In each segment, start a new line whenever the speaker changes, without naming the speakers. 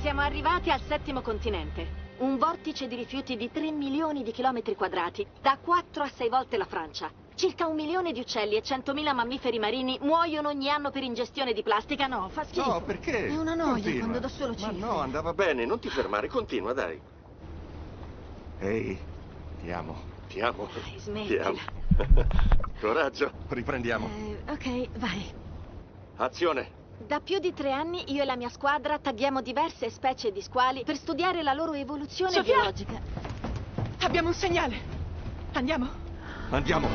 Siamo arrivati al 7° continente. Un vortice di rifiuti di 3 milioni di chilometri quadrati, da 4 a 6 volte la Francia. Circa 1 milione di uccelli e 100.000 mammiferi marini muoiono ogni anno per ingestione di plastica. No, fa schifo.
No, perché?
È una noia
Continua.
quando do solo cifre.
Ma no, andava bene, non ti fermare, continua, dai. Ehi, ti amo. Ti amo.
Dai, smettila.
Ti amo. Coraggio, riprendiamo.
Ok, vai.
Azione.
Da più di 3 anni io e la mia squadra tagghiamo diverse specie di squali per studiare la loro evoluzione
Sofia!
biologica.
Abbiamo un segnale. Andiamo?
Andiamo.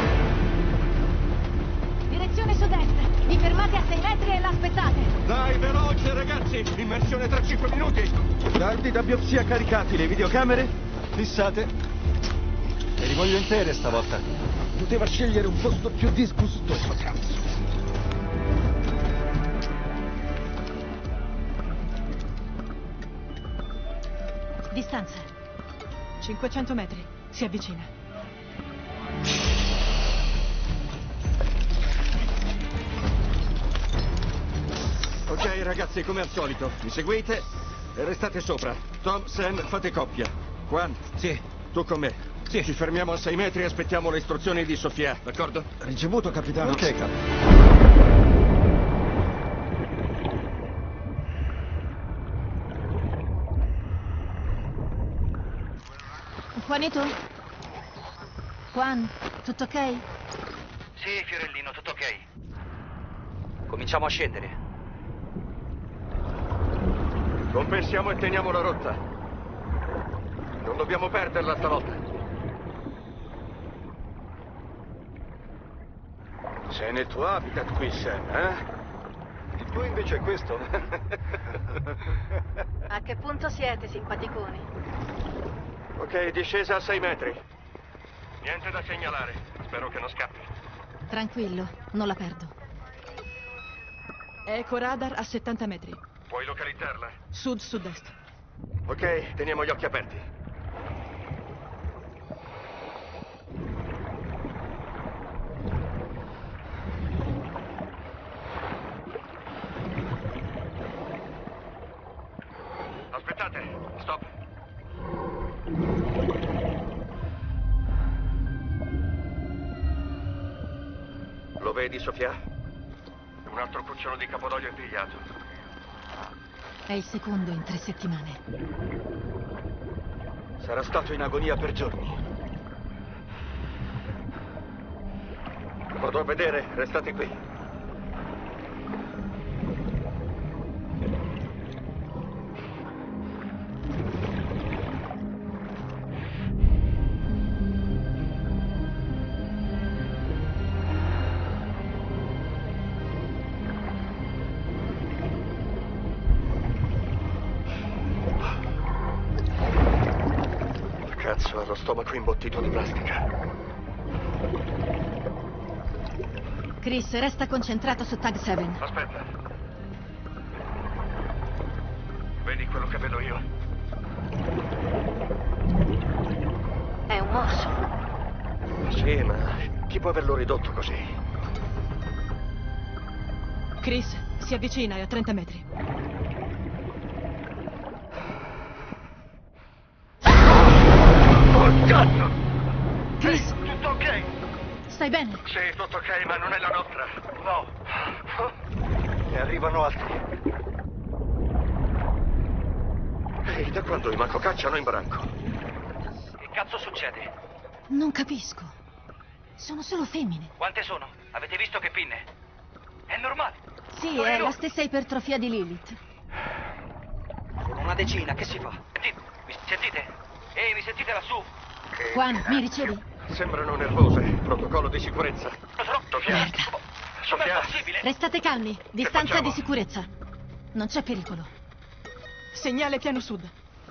Direzione sud-est. Vi fermate a 6 metri e l'aspettate.
Dai, veloce, ragazzi. Immersione tra 5 minuti.
Dardi da biopsia caricati, le videocamere?
Fissate. Le li voglio intere stavolta.
Poteva scegliere un posto più disgustoso, cazzo.
Distanza.
500 metri. Si avvicina.
Ok, ragazzi, come al solito, mi seguite e restate sopra. Tom, Sam, fate coppia. Juan,
Sì.
tu con me.
Sì.
Ci fermiamo a 6 metri e aspettiamo le istruzioni di Sofia, d'accordo?
Ricevuto, capitano.
Ok, capo.
Juanito? Juan, tutto ok?
Sì, Fiorellino, tutto ok. Cominciamo a scendere.
Compensiamo e teniamo la rotta. Non dobbiamo perderla stavolta. Sei nel tuo habitat qui, Sam, eh? Il tuo invece è questo.
A che punto siete, simpaticoni?
Ok, discesa a 6 metri. Niente da segnalare. Spero che non scappi.
Tranquillo, non la perdo.
Eco radar a 70 metri.
Puoi localizzarla?
Sud-sud-est.
Ok, teniamo gli occhi aperti. Aspettate, stop. Lo vedi, Sofia? Un altro cucciolo di capodoglio impigliato.
È il secondo in 3 settimane.
Sarà stato in agonia per giorni. Vado a vedere, restate qui. Cazzo, ha lo stomaco imbottito di plastica.
Chris, resta concentrato su Tag 7.
Aspetta. Vedi quello che vedo io?
È un morso.
Sì, ma chi può averlo ridotto così?
Chris, si avvicina, è a 30 metri.
Oh, cazzo!
Chris,
Ehi, tutto ok?
stai bene?
Sì, tutto ok, ma non è la nostra. No. Ne arrivano altri. Ehi, da quando i manco cacciano in branco?
Che cazzo succede?
Non capisco. Sono solo femmine.
Quante sono? Avete visto che pinne? È normale.
Sì,
Dove
è
no?
la stessa ipertrofia di Lilith.
Sono una decina, che si fa? Mi sentite? Ehi, mi sentite lassù?
Juan, mi ricevi?
Sembrano nervose. Protocollo di sicurezza. Sofia.
Merda.
Com'è
Sofia.
possibile?
Restate calmi. Distanza
facciamo?
di sicurezza. Non c'è pericolo.
Segnale piano sud.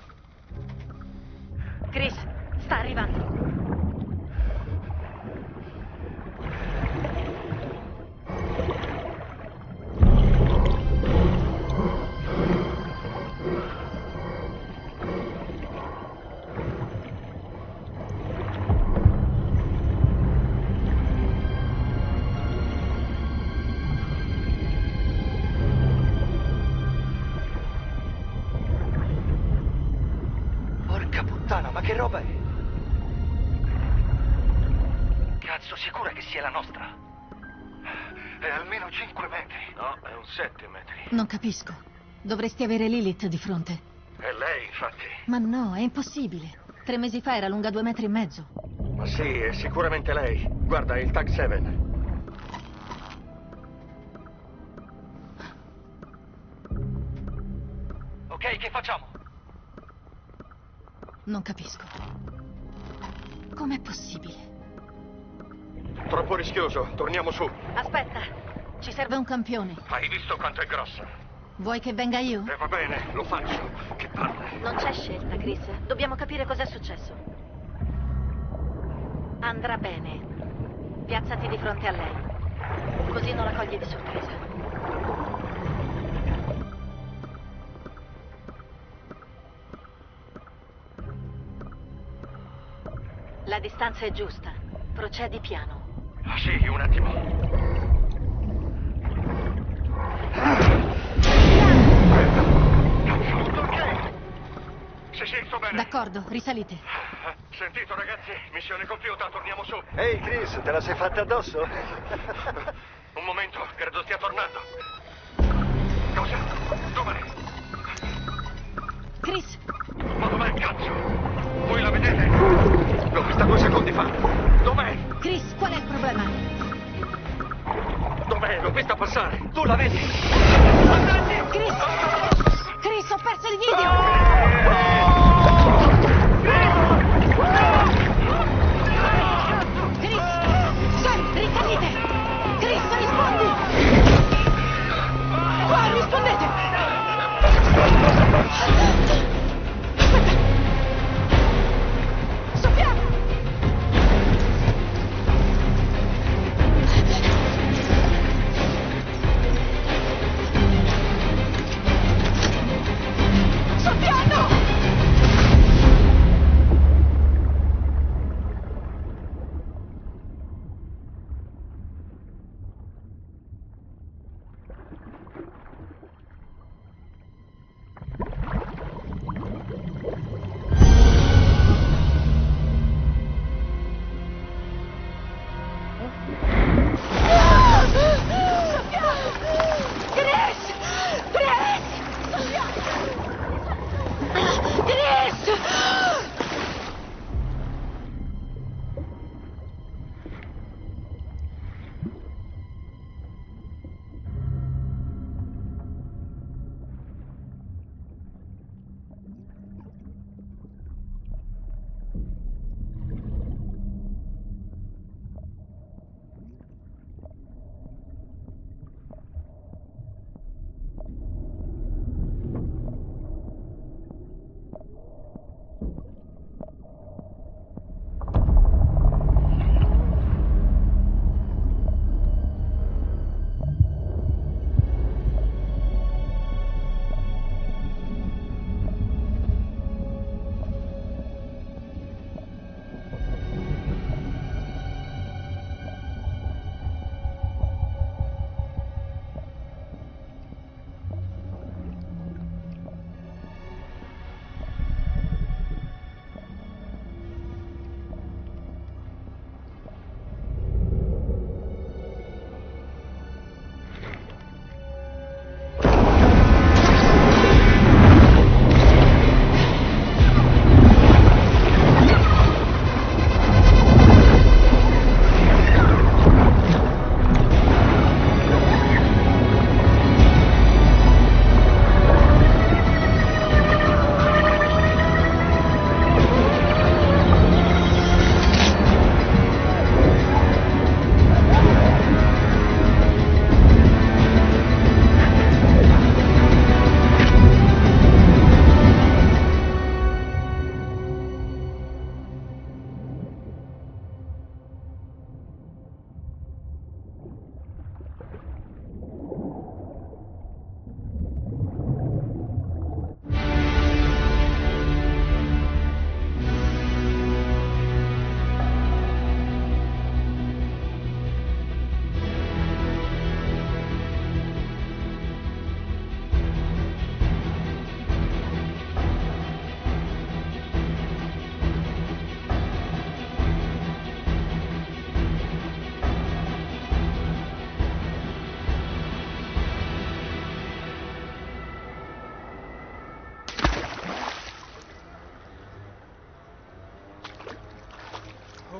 Chris, sta arrivando.
Porca puttana, ma che roba è? Cazzo, sicura che sia la nostra? È almeno 5 metri.
No, è un 7 metri.
Non capisco. Dovresti avere Lilith di fronte.
È lei, infatti.
Ma no, è impossibile. 3 mesi fa era lunga 2,5 metri.
Ma sì, è sicuramente lei. Guarda, è il Tag 7.
Ok, che facciamo?
Non capisco. Com'è possibile?
Troppo rischioso. Torniamo su.
Aspetta, ci serve un campione.
Hai visto quanto è grossa?
Vuoi che venga io?
Va bene, lo faccio. Che palle.
Non c'è scelta, Chris. Dobbiamo capire cos'è successo. Andrà bene. Piazzati di fronte a lei. Così non la cogli di sorpresa. La distanza è giusta. Procedi piano.
Ah, sì, un attimo. Sì, sto bene.
D'accordo, risalite.
Sentito, ragazzi, missione compiuta, torniamo su.
Ehi, Chris, te la sei fatta addosso?
Un momento, credo stia tornando. Cosa? Dov'è?
Chris,
Ma dov'è, cazzo? Voi la vedete? L'ho vista 2 secondi fa. Dov'è?
Chris, qual è il problema?
Dov'è? L'ho vista passare. Tu la vedi?
Chris! Chris, ho perso il video! Chris! Sam, risalite! Chris, rispondi! Qua, rispondete! Aspetta! Sofia! Sofia!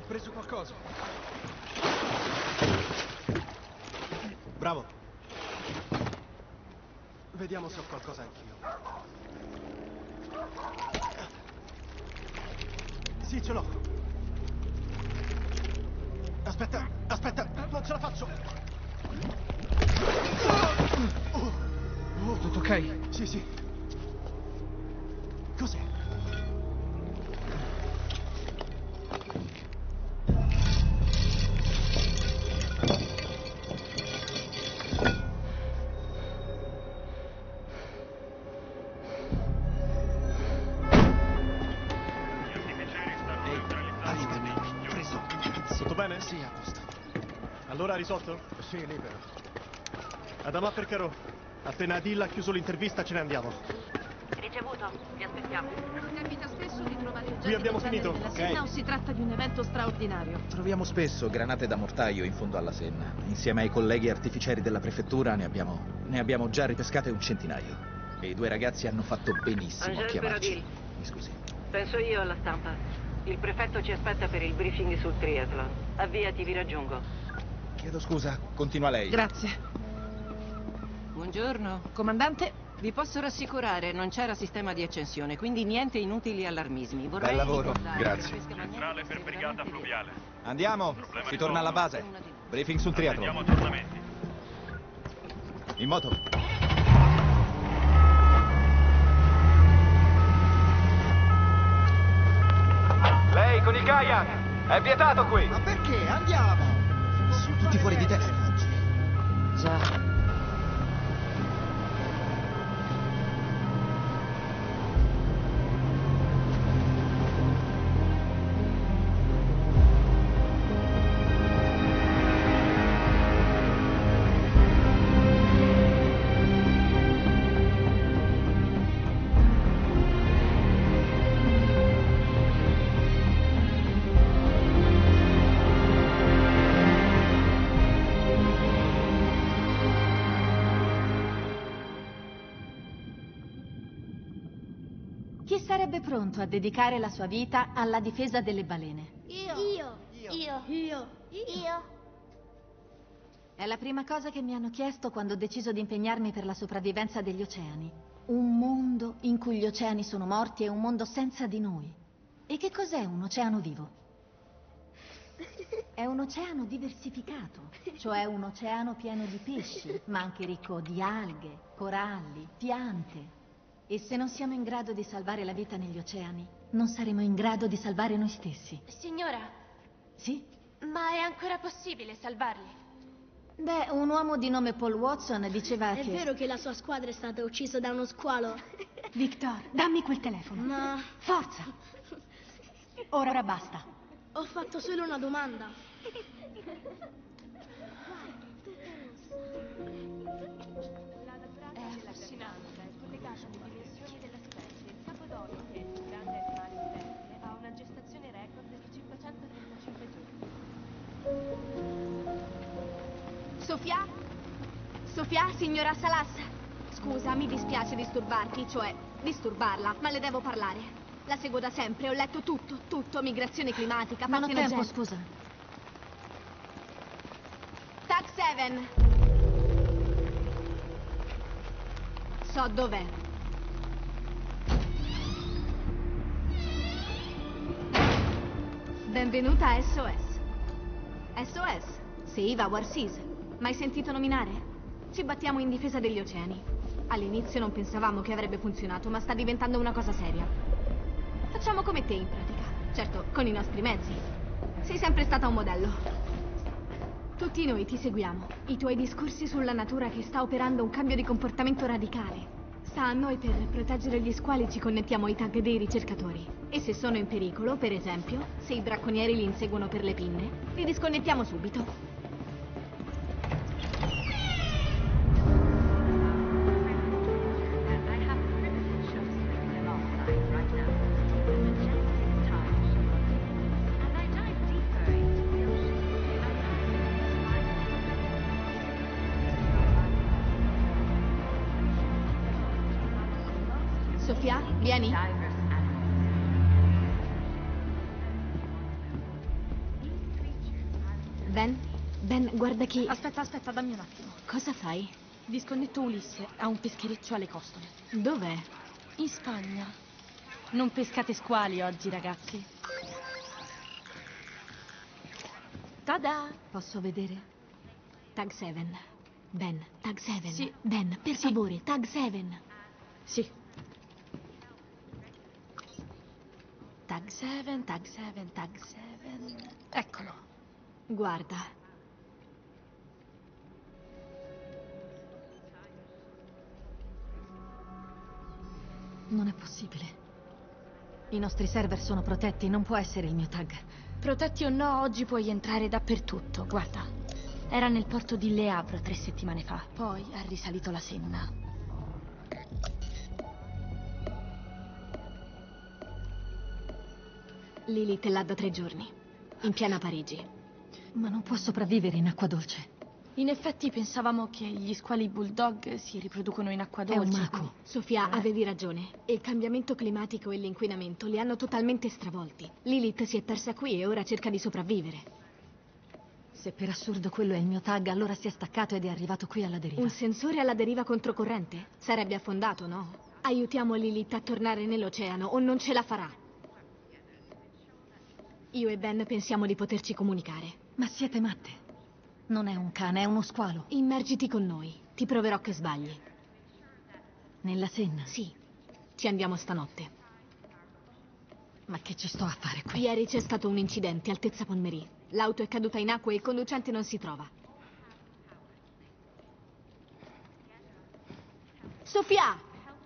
preso qualcosa. Bravo. Vediamo se ho qualcosa anch'io. Sì, ce l'ho. Aspetta, non ce la faccio.
Tutto ok?
Sì. Cos'è?
Tutto bene?
Sì, a posto.
Allora ha risolto?
Sì, libero.
Adama Percarò, appena Adil ha chiuso l'intervista ce ne andiamo.
Ricevuto, vi aspettiamo.
Capita spesso di trovare oggetti
Qui abbiamo
del genere
finito,
nella
ok.
Senna o si tratta di un evento straordinario?
Troviamo spesso granate da mortaio in fondo alla Senna. Insieme ai colleghi artificieri della prefettura ne abbiamo già ripescate un centinaio. E i due ragazzi hanno fatto benissimo a
Angel
chiamarci.
Peradil.
Mi scusi.
Penso io alla stampa. Il prefetto ci aspetta per il briefing sul triathlon. Avviati, vi raggiungo.
Chiedo scusa, continua lei.
Grazie.
Buongiorno.
Comandante,
Vi posso rassicurare, non c'era sistema di accensione, quindi niente inutili allarmismi. Vorrei
Bel lavoro,
ricordare
grazie.
che la pesca
Centrale
magnetica
per
sia
brigata
veramente
fluviale.
Andiamo, si torna alla base. Briefing sul
Attendiamo
triathlon.
aggiornamenti.
In moto.
Lei con il kayak! È vietato qui!
Ma perché? Andiamo!
Sono tutti fuori di testa.
Già.
Chi sarebbe pronto a dedicare la sua vita alla difesa delle balene?
Io.
È la prima cosa che mi hanno chiesto quando ho deciso di impegnarmi per la sopravvivenza degli oceani. Un mondo in cui gli oceani sono morti e un mondo senza di noi. E che cos'è un oceano vivo? È un oceano diversificato, cioè un oceano pieno di pesci, ma anche ricco di alghe, coralli, piante. E se non siamo in grado di salvare la vita negli oceani, non saremo in grado di salvare noi stessi.
Signora,
Sì?
ma è ancora possibile salvarli?
Beh, un uomo di nome Paul Watson diceva
È
che...
vero che la sua squadra è stata uccisa da uno squalo?
Victor, dammi quel telefono.
Ma
Forza! Ora basta.
ho fatto solo una domanda.
È affascinante, è collegata alle dimensioni della specie. Il capodoglio, che è il più grande animale vivente, ha una gestazione record di 535 giorni.
Sofia? Sofia, signora Salas? Scusa, mi dispiace disturbarti, cioè disturbarla, ma le devo parlare. La seguo da sempre, ho letto tutto, migrazione climatica,
Non ho tempo,
partenogene.
scusa.
TAC 7. So dov'è. Benvenuta a SOS. SOS? Sì, va War Seas. Mai sentito nominare? Ci battiamo in difesa degli oceani. All'inizio non pensavamo che avrebbe funzionato, ma sta diventando una cosa seria. Facciamo come te in pratica. Certo, con i nostri mezzi. Sei sempre stata un modello. Tutti noi ti seguiamo. I tuoi discorsi sulla natura che sta operando un cambio di comportamento radicale. Sta a noi per proteggere gli squali ci connettiamo ai tag dei ricercatori. E se sono in pericolo, per esempio, se i bracconieri li inseguono per le pinne, li disconnettiamo subito. Sofia, vieni. Ben? Ben, guarda chi...
Aspetta, dammi un attimo.
Cosa fai?
Disconnetto Ulisse a un peschereccio alle costole.
Dov'è?
In Spagna. Non pescate squali oggi, ragazzi. Tada!
Posso vedere? Tag 7. Ben, Tag 7.
Sì.
Ben, per favore, Tag 7.
Sì. Tag 7, Tag 7, Tag 7. Eccolo.
Guarda.
Non è possibile. I nostri server sono protetti, non può essere il mio tag.
Protetti o no, oggi puoi entrare dappertutto. Guarda. Era nel porto di Le Havre 3 settimane fa. Poi ha risalito la Senna.
Lilith l'ha da 3 giorni. In piena Parigi.
Ma non può sopravvivere in acqua dolce.
In effetti pensavamo che gli squali bulldog si riproducono in acqua dolce.
È un maco.
Sofia, avevi ragione. Il cambiamento climatico e l'inquinamento li hanno totalmente stravolti. Lilith si è persa qui e ora cerca di sopravvivere.
Se per assurdo quello è il mio tag, allora si è staccato ed è arrivato qui alla deriva.
Un sensore alla deriva controcorrente? Sarebbe affondato, no? Aiutiamo Lilith a tornare nell'oceano o non ce la farà. Io e Ben pensiamo di poterci comunicare.
Ma siete matte. Non è un cane, è uno squalo.
Immergiti con noi. Ti proverò che sbagli.
Nella Senna?
Sì. Ci andiamo stanotte.
Ma che ci sto a fare qui?
Ieri c'è stato un incidente, altezza Ponmery. L'auto è caduta in acqua e il conducente non si trova. Sofia!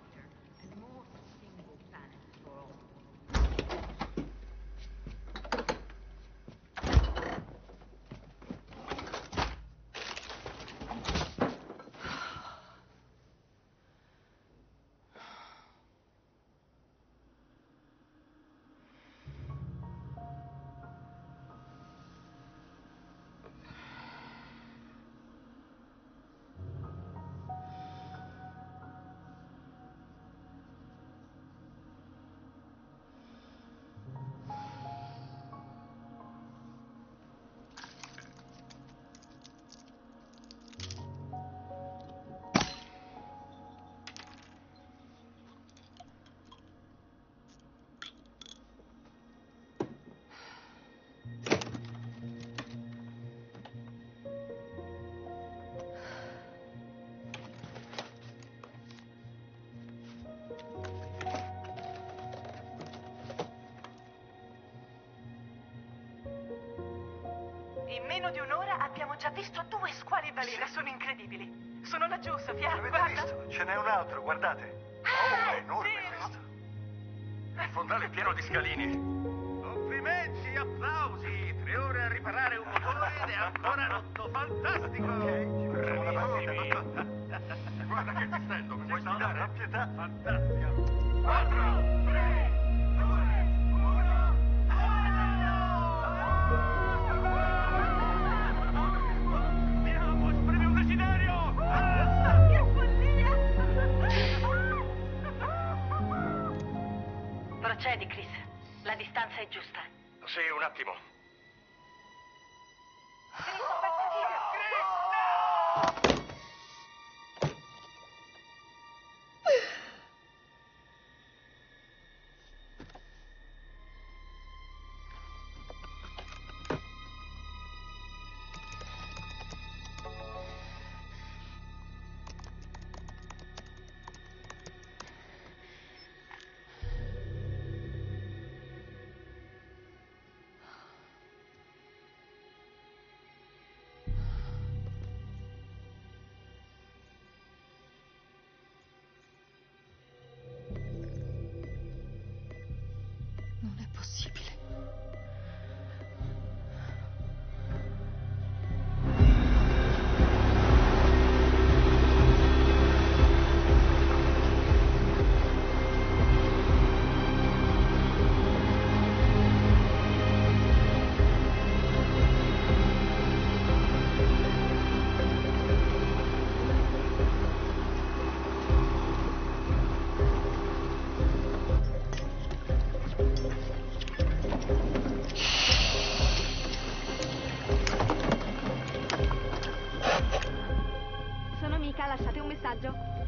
In meno di un'ora abbiamo già visto 2 squali balena, sono incredibili. Sono laggiù, Sofia,
L'avete
guarda.
visto? Ce n'è un altro, guardate.
Ah,
è enorme
vero.
questo. Il fondale è pieno di scalini. Complimenti, applausi. 3 ore a riparare un motore ed è ancora rotto. Fantastico. Ok, ci facciamo una partita. Guarda che ti stendo, mi vuoi sfidare? La pietà. Fantastico. 4, 3, 2, 1. Andiamo, esprimi un desiderio.
Che follia! Procedi, Chris. La distanza è giusta.
Sì, un attimo.
Non è possibile.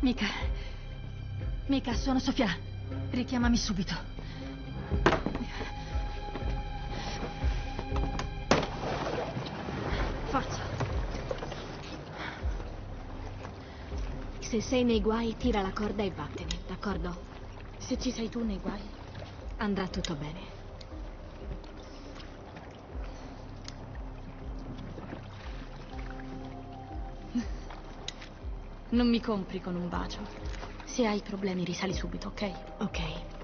Mika, sono Sofia. Richiamami subito. Forza.
Se sei nei guai, tira la corda e vattene, d'accordo?
Se ci sei tu nei guai,
andrà tutto bene.
Non mi compri con un bacio. Se hai problemi risali subito, ok?
Ok.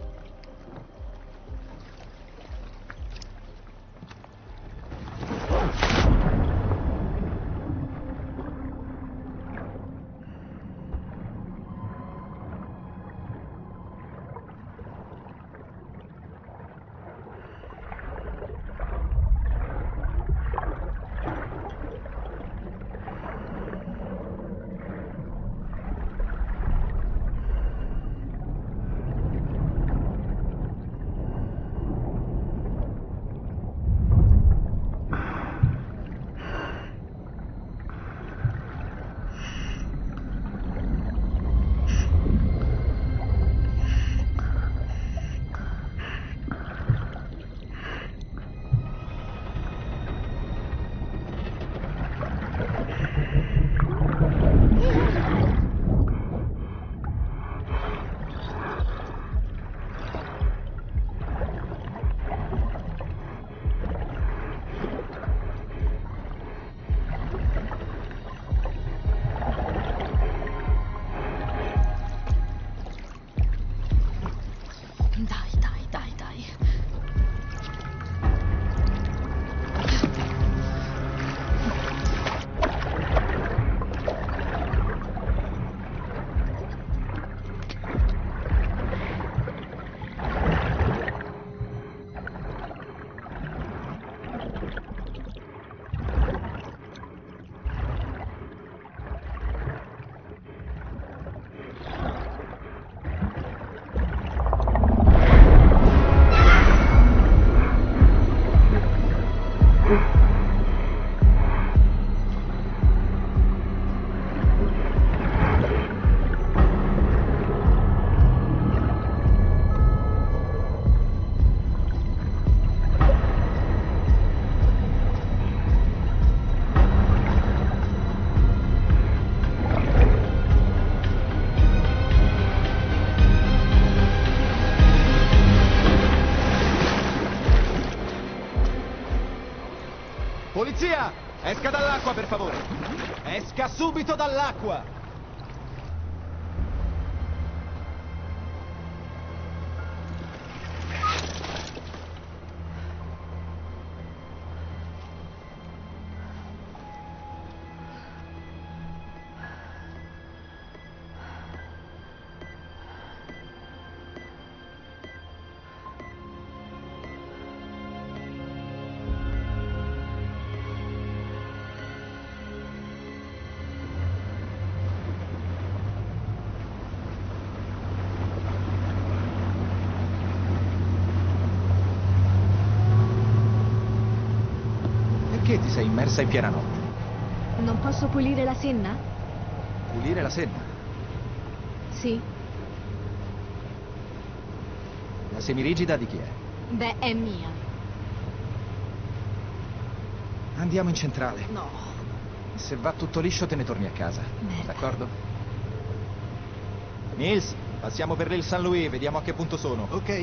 Dai.
Polizia! Esca dall'acqua, per favore! Esca subito dall'acqua! Perché ti sei immersa in piena notte?
Non posso pulire la Senna?
Pulire la Senna?
Sì.
La semirigida di chi è?
Beh, è mia.
Andiamo in centrale.
No.
Se va tutto liscio te ne torni a casa.
Merda.
D'accordo? Nils, passiamo per l'Il San Louis, vediamo a che punto sono.
Ok.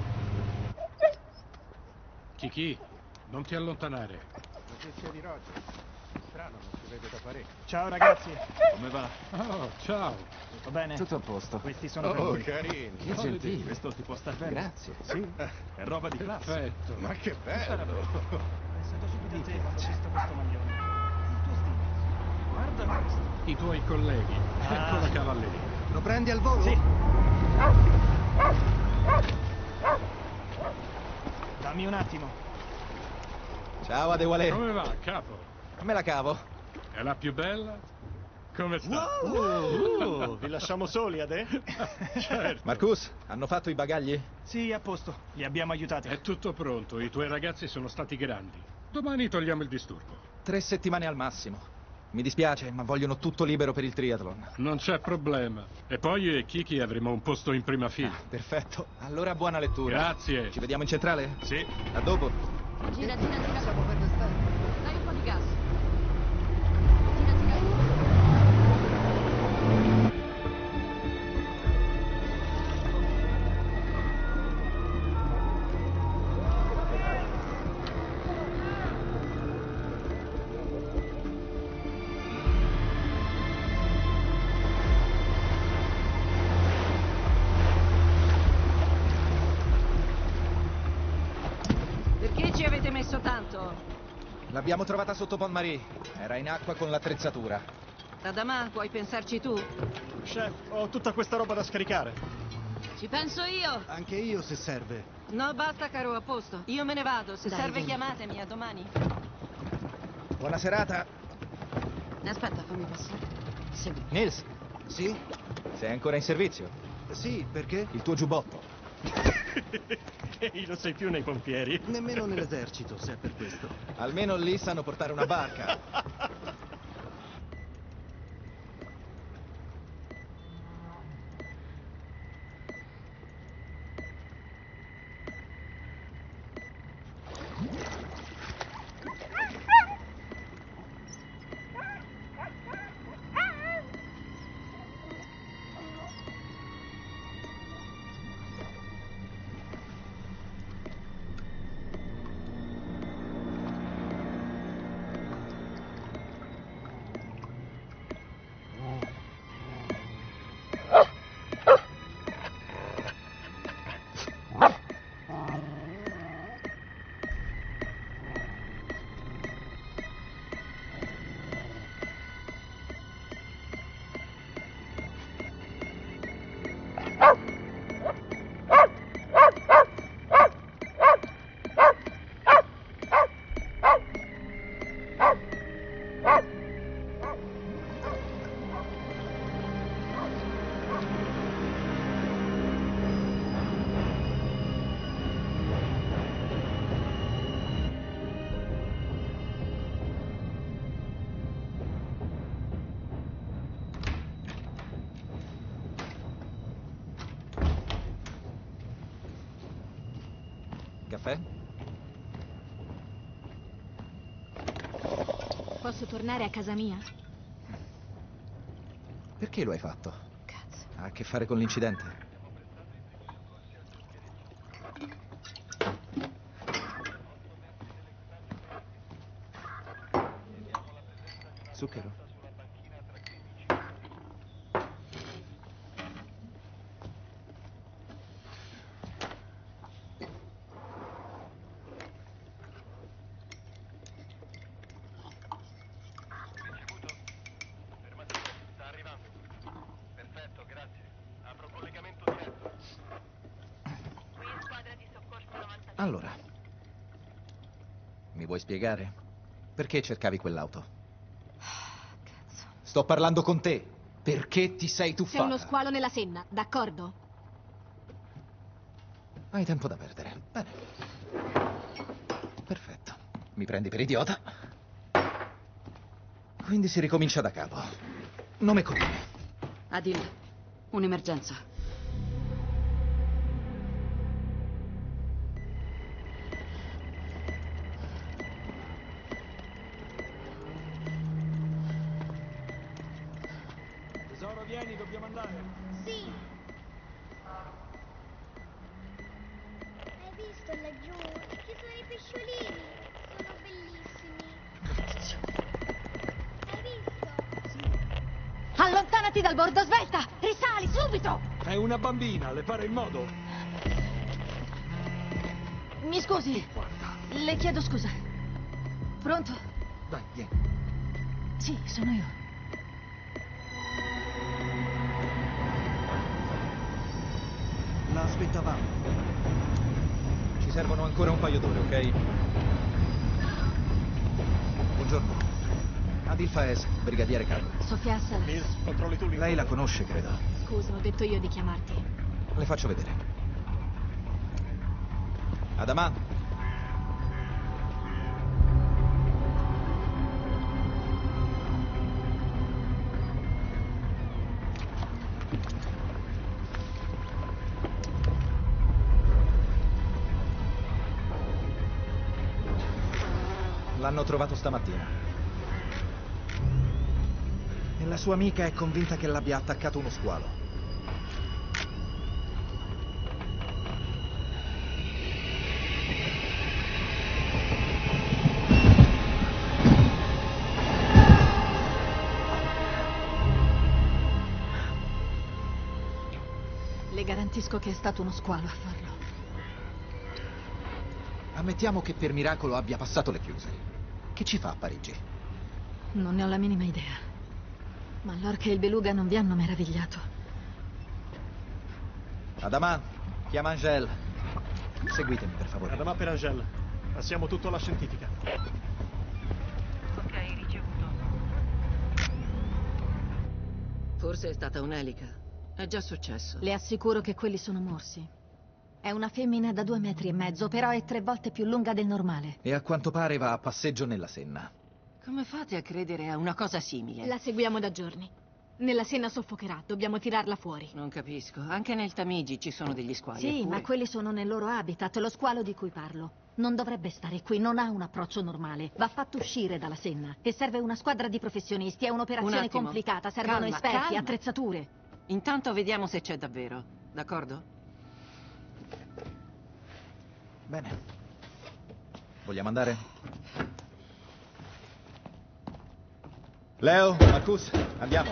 Kiki, non ti allontanare.
Notizia di Roger. Strano, non si vede da parecchio. Ciao ragazzi.
Come va? Oh, ciao.
Tutto bene?
Tutto a posto.
Questi sono per voi.
Carini.
Che gentili.
Questo ti può star bene?
Grazie.
Sì, è roba di classe.
Perfetto.
Ma che bello.
Pensato subito a te quando ho visto questo maglione. Il tuo stile. Guarda questo.
I tuoi colleghi. Ecco la cavalleria.
Lo prendi al volo? Sì. Dammi un attimo.
Ciao Adewale.
Come va, capo?
Me la cavo.
È la più bella? Come sta?
Vi lasciamo soli, Ade?
Certo.
Marcus, hanno fatto i bagagli?
Sì, a posto. Li abbiamo aiutati.
È tutto pronto. I tuoi ragazzi sono stati grandi. Domani togliamo il disturbo.
3 settimane al massimo. Mi dispiace, ma vogliono tutto libero per il triathlon.
Non c'è problema. E poi io e Kiki avremo un posto in prima fila.
Perfetto. Allora buona lettura.
Grazie.
Ci vediamo in centrale?
Sì.
A dopo.
Gira. Siamo per restare. Dai un po' di gas. Gira.
Perché ci avete messo tanto?
L'abbiamo trovata sotto Pont Marie. Era in acqua con l'attrezzatura.
Adama, puoi pensarci tu?
Chef, ho tutta questa roba da scaricare.
Ci penso io.
Anche io, se serve.
No, basta, caro, a posto. Io me ne vado. Se
Dai,
serve,
vieni.
chiamatemi. A domani.
Buona serata.
Aspetta, fammi passare. Segui.
Nils,
Sì?
sei ancora in servizio?
Sì, perché?
Il tuo giubbotto.
Ehi, non sei più nei pompieri.
Nemmeno nell'esercito, se è per questo.
Almeno lì sanno portare una barca. Caffè?
Posso tornare a casa mia?
Perché lo hai fatto?
Cazzo.
Ha a che fare con l'incidente? Zucchero? Allora, mi vuoi spiegare? Perché cercavi quell'auto?
Cazzo.
Sto parlando con te. Perché ti sei tuffata?
Sei uno squalo nella Senna, d'accordo?
Hai tempo da perdere. Bene. Perfetto. Mi prendi per idiota? Quindi si ricomincia da capo. Nome e cognome.
Adil, un'emergenza.
Tesoro, vieni, dobbiamo andare.
Sì. Hai visto laggiù? Ci sono i pesciolini. Sono bellissimi. Hai visto?
Allontanati dal bordo, svelta! Risali, subito!
È una bambina, le pare il modo?
Mi scusi, le chiedo scusa. Pronto?
Dai, vieni.
Sì, sono io.
La aspettavamo.
Ci servono ancora un paio d'ore, ok? Buongiorno. Adil Faez, brigadiere capo.
Sofia Assala.
Nils, controlli tu
Lei la conosce, credo.
Scusa, ho detto io di chiamarti.
Le faccio vedere. Adama. L'hanno trovato stamattina. E la sua amica è convinta che l'abbia attaccato uno squalo.
Le garantisco che è stato uno squalo a farlo.
Ammettiamo che per miracolo abbia passato le chiuse. Che ci fa a Parigi?
Non ne ho la minima idea. Ma l'orca e il beluga non vi hanno meravigliato.
Adama, chiama Angel. Seguitemi, per favore.
Adama per Angel. Passiamo tutto alla scientifica.
Ok, ricevuto. Forse è stata un'elica. È già successo.
Le assicuro che quelli sono morsi. È una femmina da 2,5 metri, però è 3 volte più lunga del normale.
E a quanto pare va a passeggio nella Senna.
Come fate a credere a una cosa simile?
La seguiamo da giorni. Nella Senna soffocherà, dobbiamo tirarla fuori.
Non capisco. Anche nel Tamigi ci sono degli squali.
Sì,
eppure...
ma quelli sono nel loro habitat. Lo squalo di cui parlo non dovrebbe stare qui, non ha un approccio normale. Va fatto uscire dalla Senna. E serve una squadra di professionisti. È un'operazione
Un attimo.
complicata, servono
Calma,
esperti,
calma.
attrezzature.
Intanto vediamo se c'è davvero. D'accordo?
Bene. Vogliamo andare? Leo, Marcus, andiamo.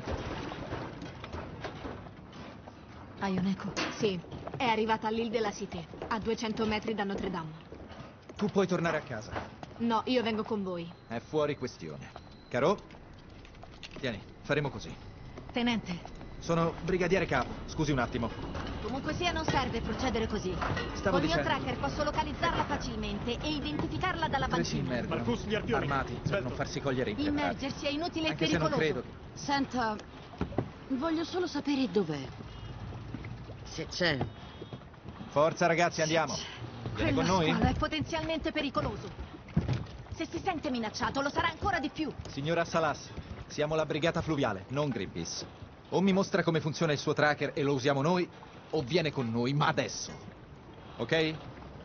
Hai un eco? Sì, è arrivata all'Île de la Cité, a 200 metri da Notre Dame.
Tu puoi tornare a casa.
No, io vengo con voi.
È fuori questione. Caro? Tieni, faremo così.
Tenente,
Sono brigadiere capo. Scusi un attimo.
comunque sia non serve procedere così.
Stavo
Col mio
dicendo-
tracker posso localizzarla facilmente e identificarla dalla
Tre si
banchina.
immergono.
Marcus, gli arpioni.
Armati, per
Svelto.
non farsi cogliere i impreparati.
Immergersi è inutile e
Anche se non
pericoloso.
credo che...
Senta, voglio solo sapere dov'è.
Se c'è.
Forza ragazzi, andiamo. Vieni con
Quello
noi?
squalo è potenzialmente pericoloso. Se si sente minacciato, lo sarà ancora di più.
Signora Salas, siamo la brigata fluviale, non Greenpeace. O mi mostra come funziona il suo tracker e lo usiamo noi, o viene con noi, ma adesso. Ok?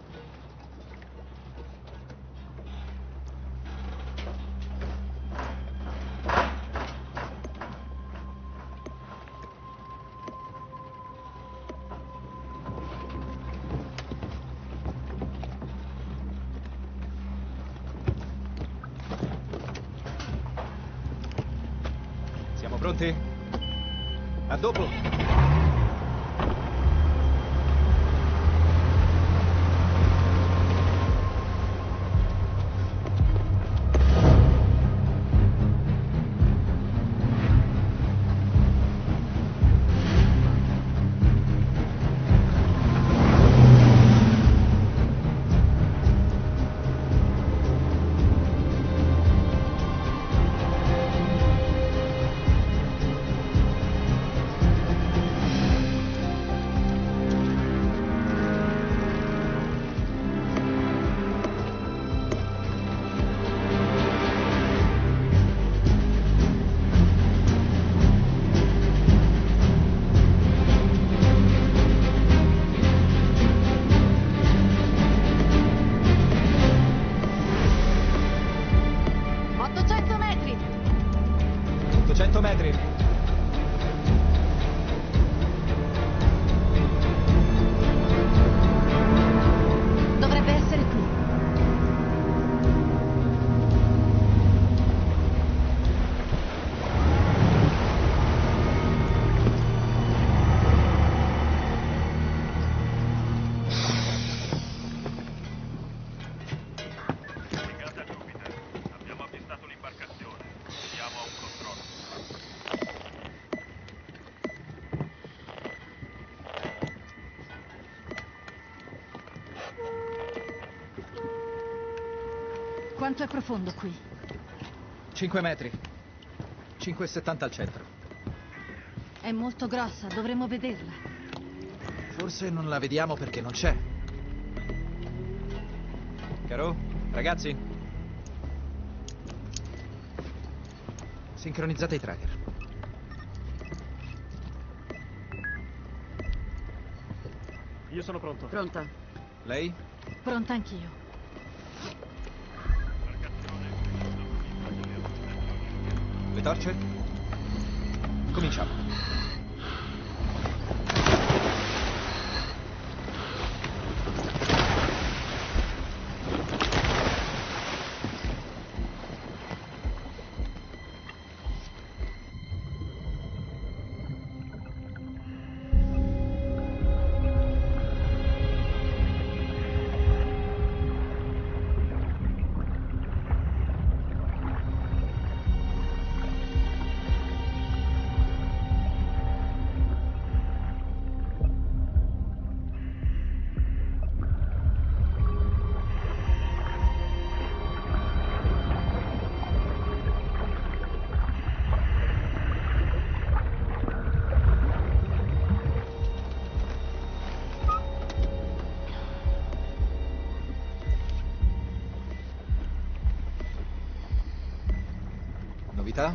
Siamo pronti? A dopo!
metri.
800 metri.
Dovrebbe essere qui.
Navigate a Jupiter. Abbiamo avvistato l'imbarcazione. Siamo a un controllo.
Quanto è profondo qui?
5 metri. 5,70 al centro.
È molto grossa, dovremmo vederla.
Forse non la vediamo perché non c'è. Caro? Ragazzi? Sincronizzate i tracker.
Io sono pronto.
Pronta.
Lei?
Pronta anch'io.
Le torce? Cominciamo. Novità?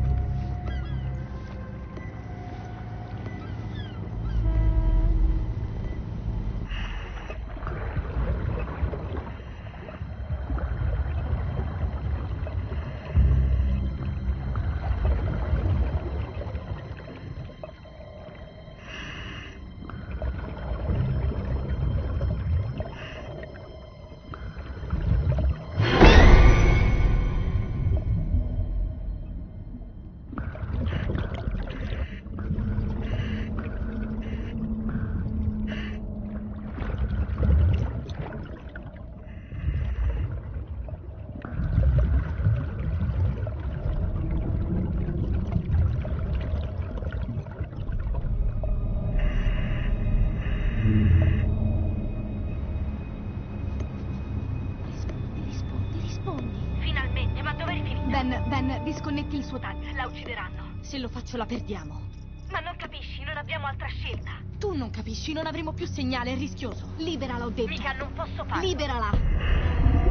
Ben, disconnetti il suo tag. La uccideranno.
Se lo faccio la perdiamo.
Ma non capisci, non abbiamo altra scelta.
Tu non capisci, non avremo più segnale, è rischioso.
Liberala, ho detto.
Mica non posso farlo.
Liberala.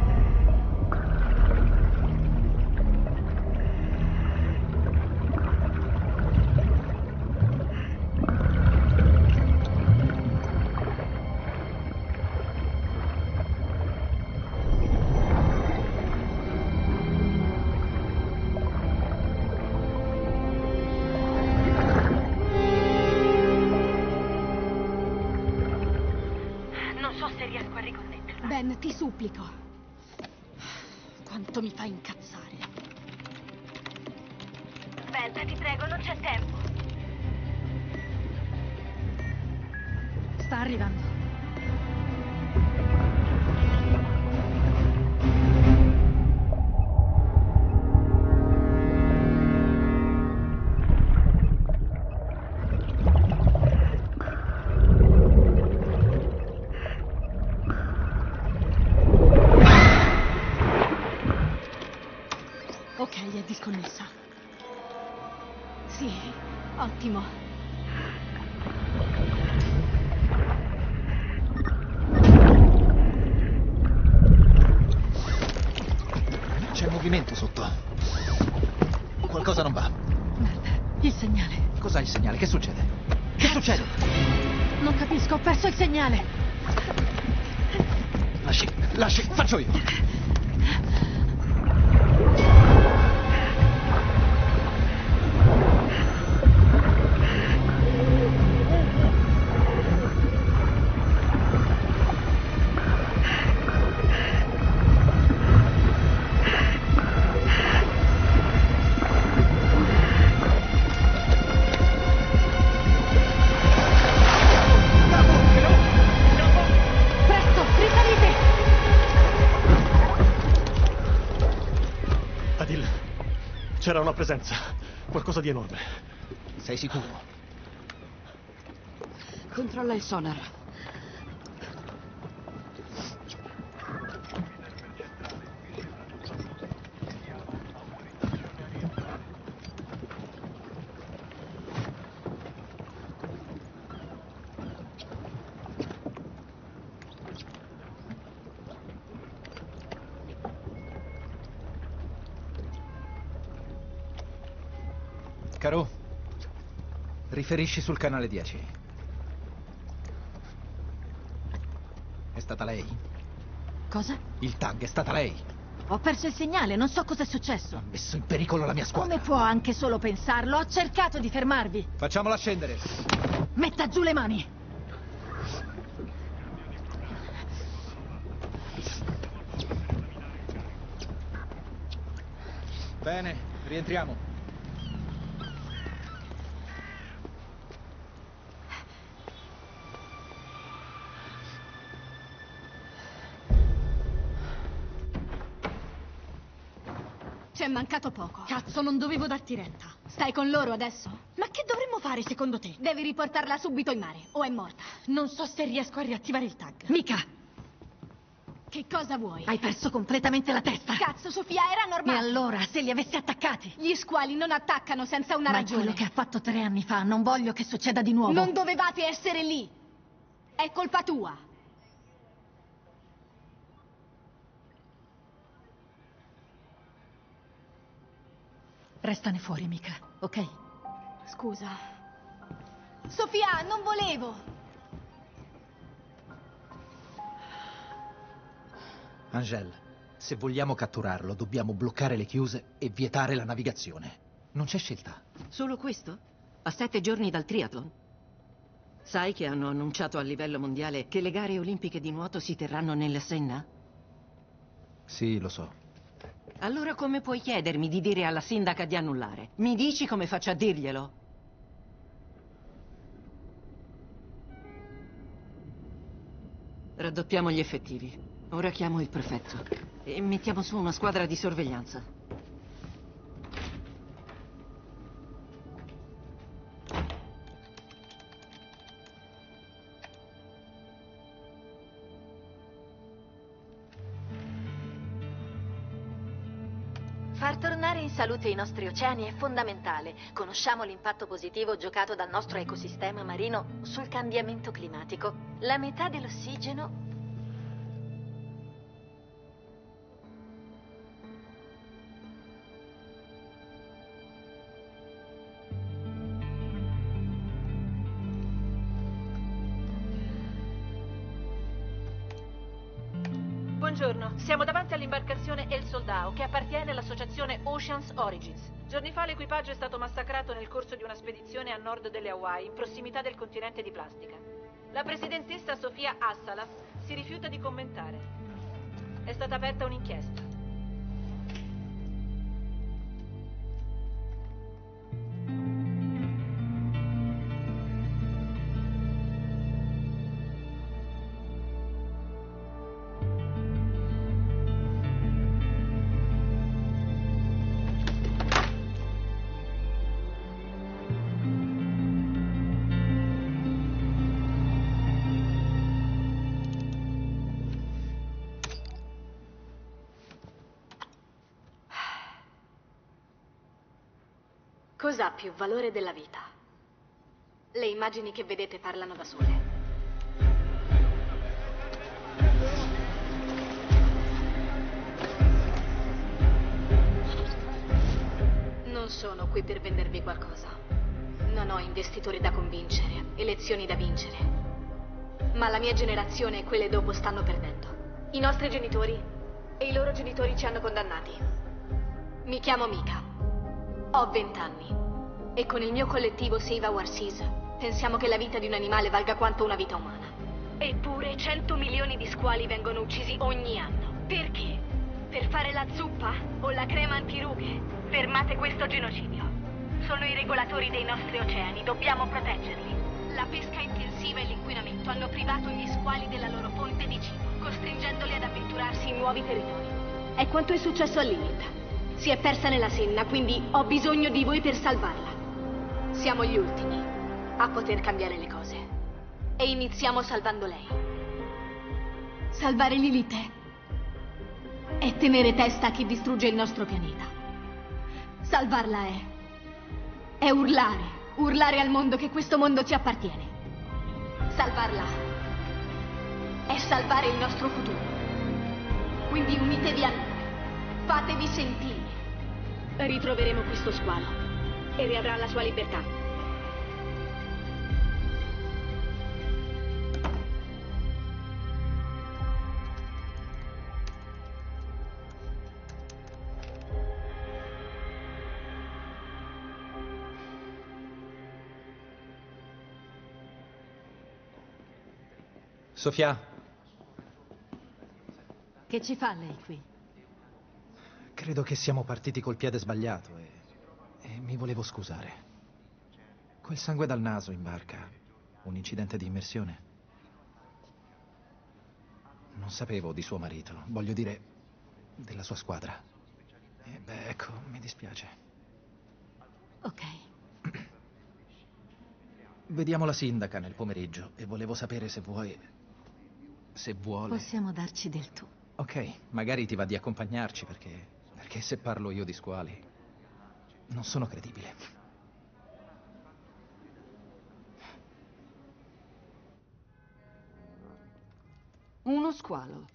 Ben, ti supplico.
Quanto mi fa incazzare.
Aspetta, ti prego, non c'è tempo.
Sta arrivando. Ok, è disconnessa.
Sì, ottimo.
C'è movimento sotto. Qualcosa non va.
Merda, il segnale.
Cos'ha il segnale? Che succede? Che succede?
Non capisco, ho perso il segnale.
Lasci, faccio io.
C'era una presenza, qualcosa di enorme.
Sei sicuro?
Controlla il sonar.
Caro, riferisci sul canale 10. È stata lei?
Cosa?
Il tag è stata lei.
Ho perso il segnale, non so cosa è successo.
Ha messo in pericolo la mia squadra.
Come può anche solo pensarlo? Ho cercato di fermarvi.
Facciamola scendere.
Metta giù le mani.
Bene, rientriamo.
Ci è mancato poco.
Cazzo, non dovevo darti retta.
Stai con loro adesso?
Ma che dovremmo fare secondo te?
Devi riportarla subito in mare, o è morta.
Non so se riesco a riattivare il tag. Mica!
Che cosa vuoi?
Hai perso completamente la testa.
Cazzo, Sofia, era normale.
E allora, se li avessi attaccati?
Gli squali non attaccano senza una
Ma
ragione.
è quello che ha fatto 3 anni fa. Non voglio che succeda di nuovo.
Non dovevate essere lì. È colpa tua.
Restane fuori, mica, ok?
Scusa. Sofia, non volevo.
Angel, se vogliamo catturarlo, dobbiamo bloccare le chiuse e vietare la navigazione. Non c'è scelta.
Solo questo? A 7 giorni dal triathlon? Sai che hanno annunciato a livello mondiale che le gare olimpiche di nuoto si terranno nella Senna?
Sì, lo so.
Allora come puoi chiedermi di dire alla sindaca di annullare? Mi dici come faccio a dirglielo? Raddoppiamo gli effettivi. Ora chiamo il prefetto e mettiamo su una squadra di sorveglianza.
Far tornare in salute i nostri oceani è fondamentale. Conosciamo l'impatto positivo giocato dal nostro ecosistema marino sul cambiamento climatico. La metà dell'ossigeno
Buongiorno, siamo davanti all'imbarcazione El Soldao che appartiene all'associazione Oceans Origins. Giorni fa l'equipaggio è stato massacrato nel corso di una spedizione a nord delle Hawaii, in prossimità del continente di plastica. La presidentessa Sofia Assalaf si rifiuta di commentare. È stata aperta un'inchiesta.
Cosa ha più valore della vita?
Le immagini che vedete parlano da sole. Non sono qui per vendervi qualcosa. Non ho investitori da convincere, elezioni da vincere. Ma la mia generazione e quelle dopo stanno perdendo. I nostri genitori e i loro genitori ci hanno condannati. Mi chiamo Mika. Ho 20 anni. E con il mio collettivo Save Our Seas pensiamo che la vita di un animale valga quanto una vita umana. Eppure 100 milioni di squali vengono uccisi ogni anno. Perché? Per fare la zuppa o la crema antirughe? Fermate questo genocidio. Sono i regolatori dei nostri oceani, dobbiamo proteggerli. La pesca intensiva e l'inquinamento hanno privato gli squali della loro fonte di cibo, costringendoli ad avventurarsi in nuovi territori. È quanto è successo a Lilith. Si è persa nella Senna, quindi ho bisogno di voi per salvarla. Siamo gli ultimi a poter cambiare le cose. E iniziamo salvando lei. Salvare Lilith è tenere testa a chi distrugge il nostro pianeta. Salvarla è urlare al mondo che questo mondo ci appartiene. Salvarla è salvare il nostro futuro. Quindi unitevi a noi, fatevi sentire. Ritroveremo questo squalo e riavrà la sua libertà.
Sofia,
Che ci fa lei qui?
credo che siamo partiti col piede sbagliato e mi volevo scusare. Quel sangue dal naso in barca, un incidente di immersione. Non sapevo di suo marito, voglio dire, della sua squadra. E beh, ecco, mi dispiace.
Ok.
Vediamo la sindaca nel pomeriggio e volevo sapere se vuoi... se vuole...
Possiamo darci del tu.
Ok, magari ti va di accompagnarci perché se parlo io di squali non sono credibile.
Uno squalo.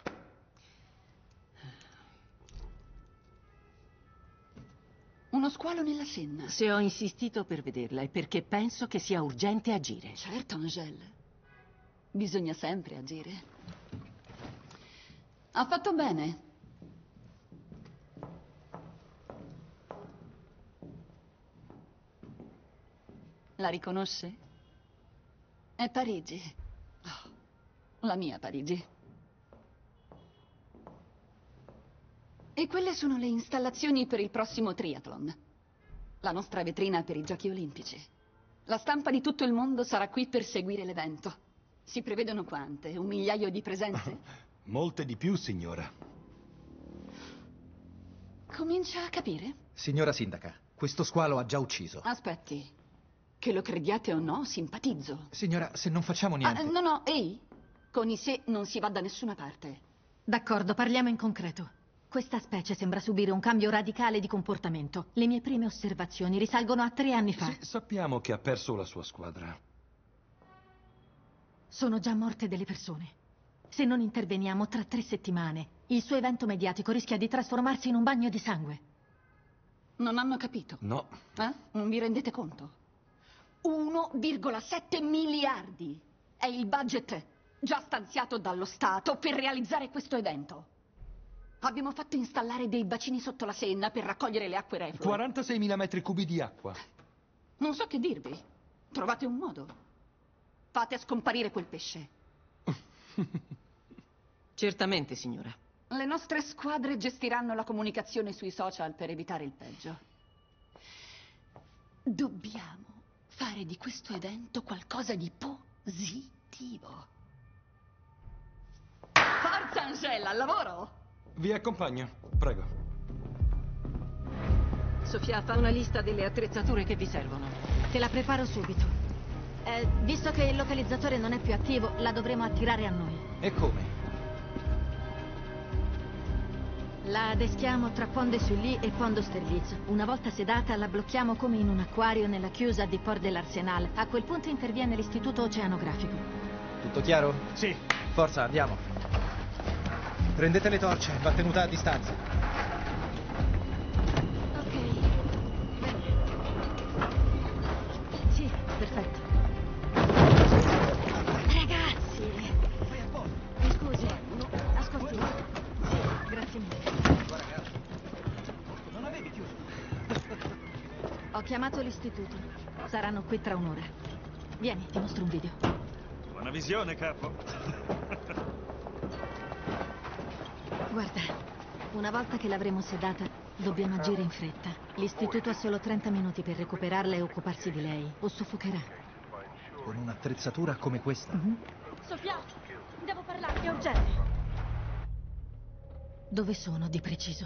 Uno squalo nella Senna.
Se ho insistito per vederla è perché penso che sia urgente agire.
Certo, Angèle. Bisogna sempre agire. Ha fatto bene. La riconosce? È Parigi. Oh, la mia Parigi. E quelle sono le installazioni per il prossimo triathlon. La nostra vetrina per i Giochi Olimpici. La stampa di tutto il mondo sarà qui per seguire l'evento. Si prevedono quante? 1 migliaio di presenze?
Molte di più, signora.
Comincia a capire?
Signora sindaca, questo squalo ha già ucciso.
Aspetti. Che lo crediate o no, simpatizzo.
Signora, se non facciamo niente...
No, ehi. Con i se non si va da nessuna parte.
D'accordo, parliamo in concreto. Questa specie sembra subire un cambio radicale di comportamento. Le mie prime osservazioni risalgono a 3 anni fa.
Sì, sappiamo che ha perso la sua squadra.
Sono già morte delle persone. Se non interveniamo tra 3 settimane, il suo evento mediatico rischia di trasformarsi in un bagno di sangue.
Non hanno capito?
No.
Non vi rendete conto? 1,7 miliardi è il budget già stanziato dallo Stato per realizzare questo evento. Abbiamo fatto installare dei bacini sotto la Senna per raccogliere le acque reflue.
46.000 metri cubi di acqua.
Non so che dirvi. Trovate un modo. Fate scomparire quel pesce.
Certamente, signora.
Le nostre squadre gestiranno la comunicazione sui social per evitare il peggio. Dobbiamo fare di questo evento qualcosa di positivo. Forza, Angela, al lavoro!
Vi accompagno, prego.
Sofia, fa una lista delle attrezzature che vi servono.
Te la preparo subito. Visto che il localizzatore non è più attivo, la dovremo attirare a noi.
E come?
La adeschiamo tra Pont de Sully e Pont d'Austerlitz. Una volta sedata, la blocchiamo come in un acquario nella chiusa di Port de l'Arsenal. A quel punto interviene l'Istituto Oceanografico.
Tutto chiaro?
Sì.
Forza, andiamo. Prendete le torce, va tenuta a distanza.
Ok. Sì, perfetto. Ragazzi! Mi scusi, ascolti. Sì, grazie mille.
Non avevi chiuso.
Ho chiamato l'istituto. Saranno qui tra un'ora. Vieni, ti mostro un video.
Buona visione, capo.
Guarda, una volta che l'avremo sedata, dobbiamo agire in fretta. L'istituto ha solo 30 minuti per recuperarla e occuparsi di lei, o soffocherà.
Con un'attrezzatura come questa?
Sofia, devo parlarti, è urgente. Dove sono di preciso?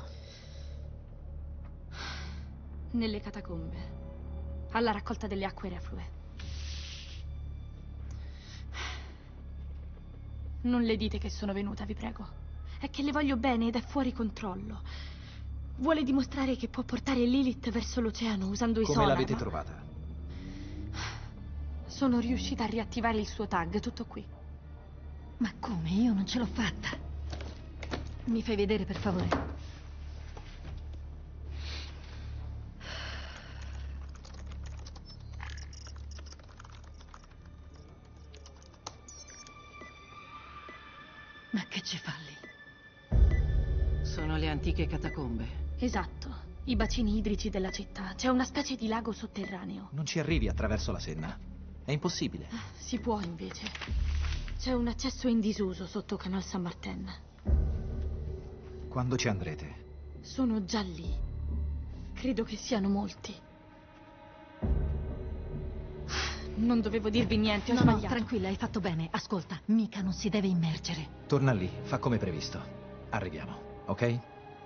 Nelle catacombe, alla raccolta delle acque reflue. Non le dite che sono venuta, vi prego. È che le voglio bene ed è fuori controllo. Vuole dimostrare che può portare Lilith verso l'oceano usando i sonar.
Come l'avete trovata?
Sono riuscita a riattivare il suo tag, tutto qui.
Ma come? Io non ce l'ho fatta. Mi fai vedere, per favore? Ma che ci fa lì?
Sono le antiche catacombe.
Esatto, i bacini idrici della città. C'è una specie di lago sotterraneo.
Non ci arrivi attraverso la Senna. È impossibile.
Si può, invece.
C'è un accesso in disuso sotto Canal Saint-Martin.
Quando ci andrete?
Sono già lì. Credo che siano molti. Non dovevo dirvi niente, ho sbagliato.
No, tranquilla, hai fatto bene. Ascolta, mica non si deve immergere.
Torna lì, fa come previsto. Arriviamo, ok?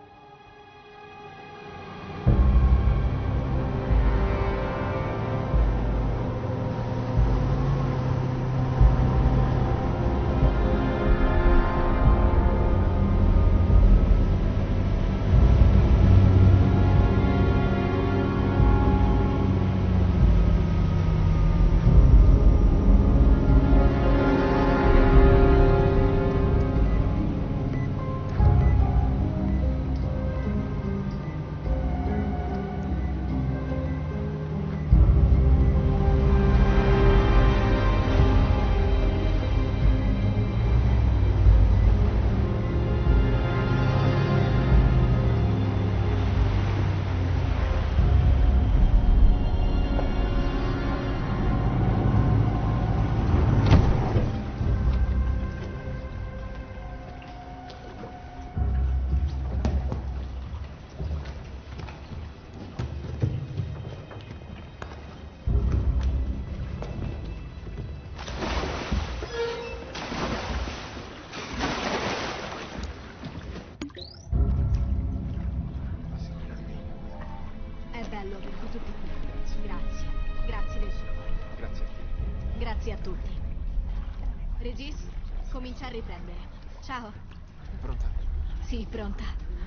Grazie a tutti. Regis, comincia a riprendere. Ciao.
È pronta?
Sì, pronta.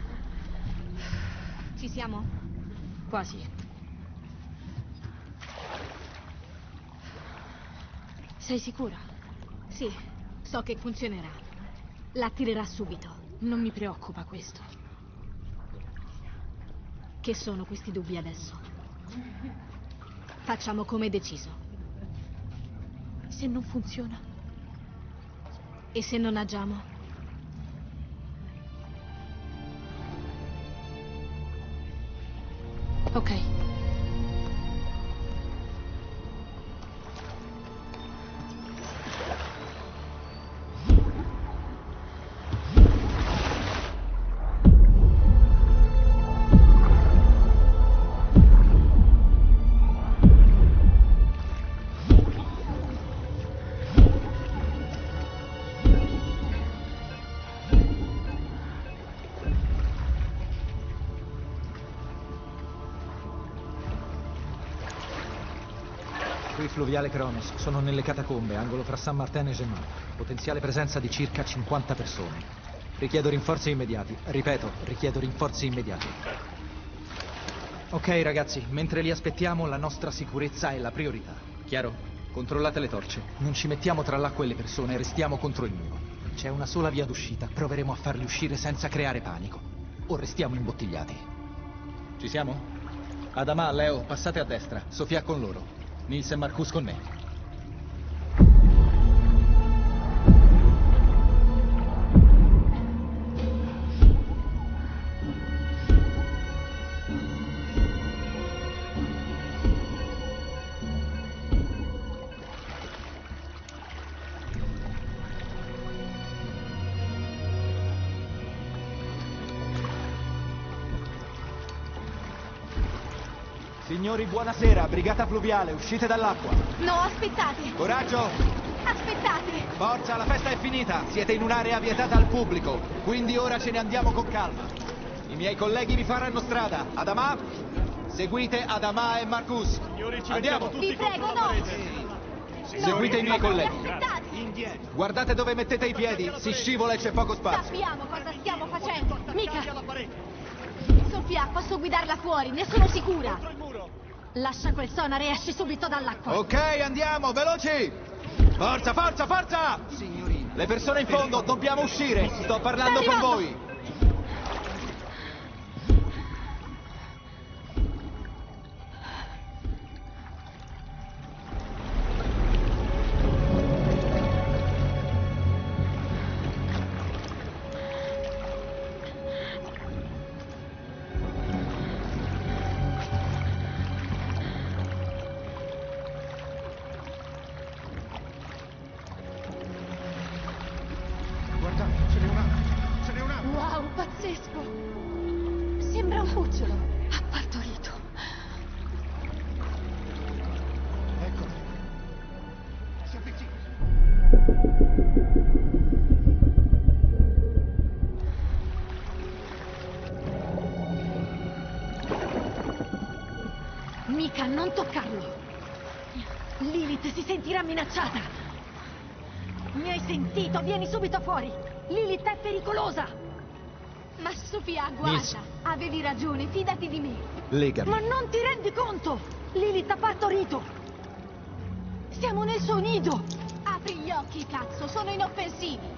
Ci siamo?
Quasi. Sei sicura?
Sì, so che funzionerà. La attirerà subito.
Non mi preoccupa questo.
Che sono questi dubbi adesso? Facciamo come deciso.
Se non funziona?
E se non agiamo?
Ok.
Qui fluviale Kronos, sono nelle catacombe, angolo fra Saint-Martin e Gemma. Potenziale presenza di circa 50 persone. Richiedo rinforzi immediati. Ripeto, richiedo rinforzi immediati. Ok ragazzi, mentre li aspettiamo la nostra sicurezza è la priorità. Chiaro? Controllate le torce. Non ci mettiamo tra l'acqua e le persone, restiamo contro il muro. C'è una sola via d'uscita, proveremo a farli uscire senza creare panico. O restiamo imbottigliati. Ci siamo? Adama, Leo, passate a destra. Sofia con loro. Nils e Marcus con me.
Signori, buonasera. Brigata fluviale, uscite dall'acqua.
No, aspettate!
Coraggio!
Aspettate!
Forza, la festa è finita. Siete in un'area vietata al pubblico, quindi ora ce ne andiamo con calma. I miei colleghi vi faranno strada. Adama? Seguite Adama e Marcus.
Signori, ci
andiamo
mettiamo tutti
Vi prego,
contro la
no!
parete.
Seguite i miei colleghi.
Aspettate!
Indietro.
Guardate dove mettete i piedi. Si scivola e c'è poco spazio.
Sappiamo cosa stiamo facendo. Mica!
alla parete.
Sofia, posso guidarla fuori, ne sono sicura.
Contro il muro.
Lascia quel sonar e esci subito dall'acqua.
Ok, andiamo, veloci! Forza, forza, forza! Signori, le persone in fondo, dobbiamo uscire. Sto parlando con voi.
Pazzesco! Sembra un cucciolo. Ha partorito.
Ecco. Si avvicina.
Mika, non toccarlo! Lilith si sentirà minacciata! Mi hai sentito? Vieni subito fuori! Lilith è pericolosa!
Ma Sofia, guarda,
Miss.
avevi ragione, fidati di me.
Legami.
Ma non ti rendi conto? Lilith ha partorito! Siamo nel suo nido!
Apri gli occhi, cazzo, sono inoffensivi.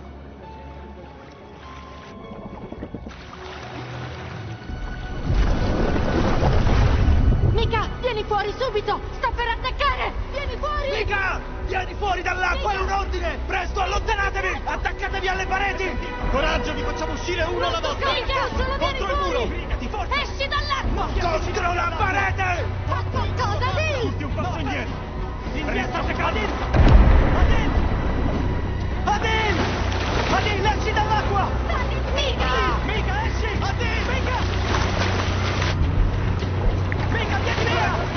Mika, vieni fuori subito! Sta per attaccare! Vieni fuori!
Mika! Vieni fuori dall'acqua, è un ordine! Presto, allontanatevi! Attaccatevi alle pareti! Coraggio, vi facciamo uscire uno alla volta!
Mika, solo vieni
Contro il muro!
fuori!
Brigati, forza!
Esci dall'acqua!
Contro la parete!
Fa qualcosa, Adil!
Tutti un passo indietro! Restate caldi! Adil! Adil, esci dall'acqua!
Mika!
Mika, esci! Adil! Mika! Mika, vieni via!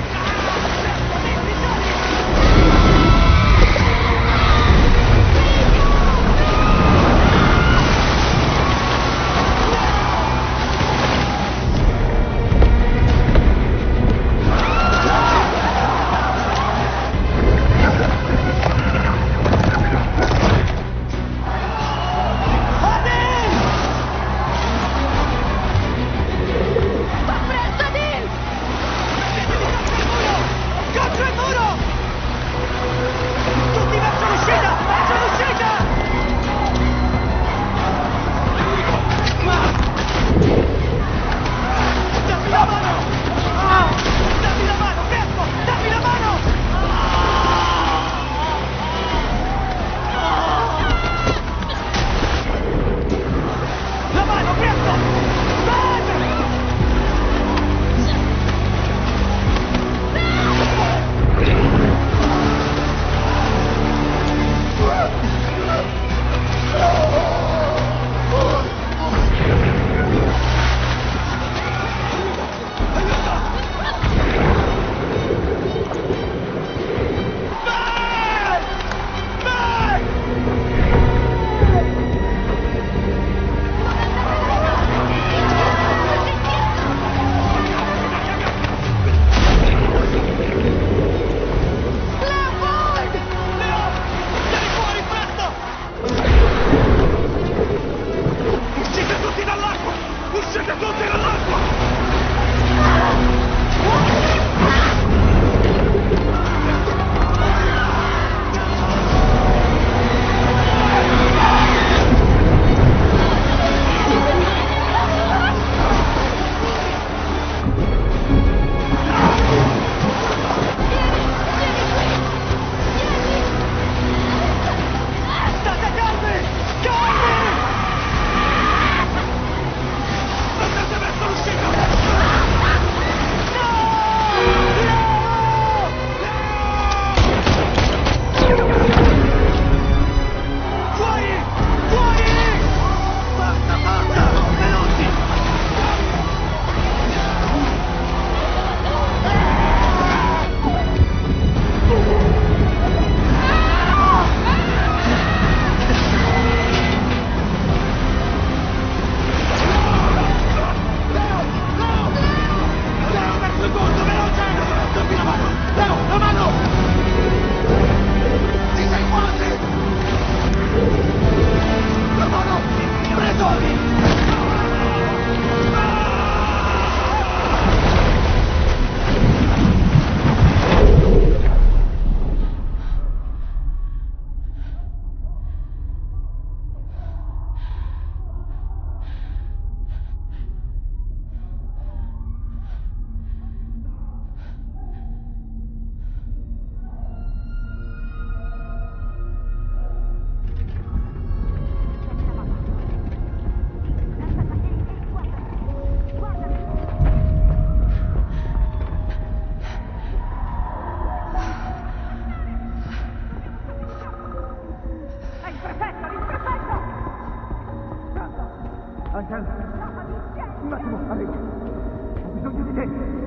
Angel! Un attimo, arrivo. Ho bisogno di te.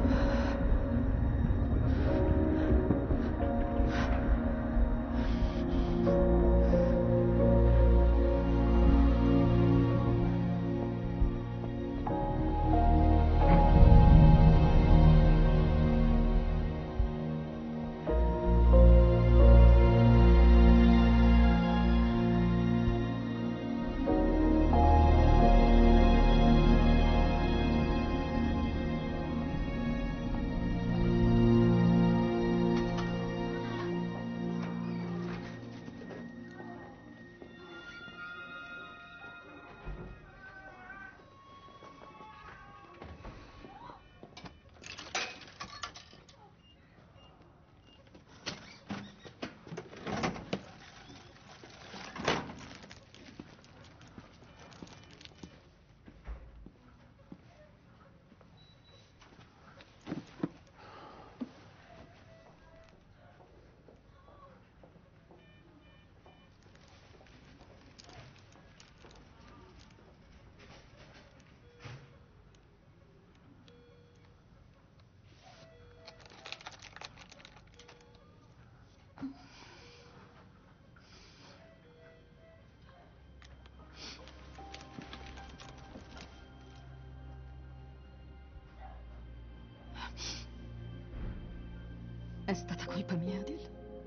È stata colpa mia, Adil.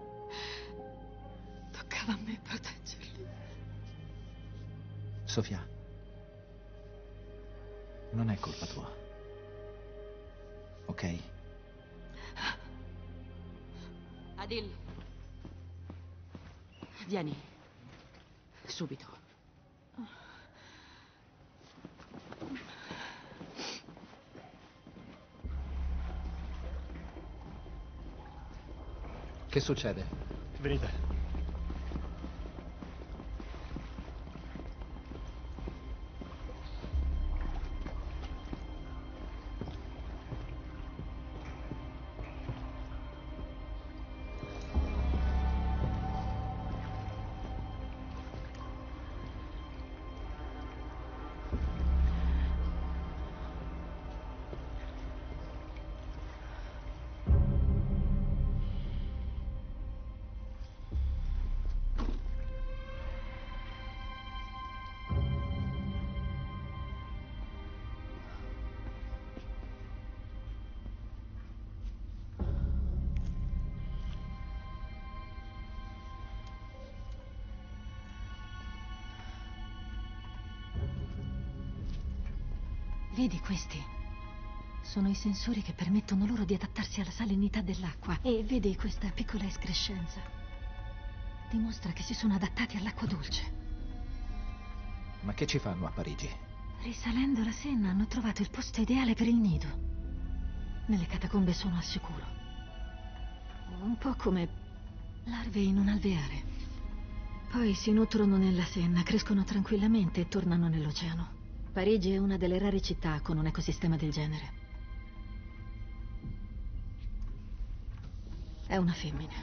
Toccava a me proteggerli.
Sofia, non è colpa tua. Ok?
Adil. Vieni. Subito.
Che succede?
Venite.
Vedi questi? Sono i sensori che permettono loro di adattarsi alla salinità dell'acqua. E vedi questa piccola escrescenza? Dimostra che si sono adattati all'acqua dolce.
Ma che ci fanno a Parigi?
Risalendo la Senna hanno trovato il posto ideale per il nido. Nelle catacombe sono al sicuro. Un po' come larve in un alveare. Poi si nutrono nella Senna, crescono tranquillamente e tornano nell'oceano. Parigi è una delle rare città con un ecosistema del genere. È una femmina.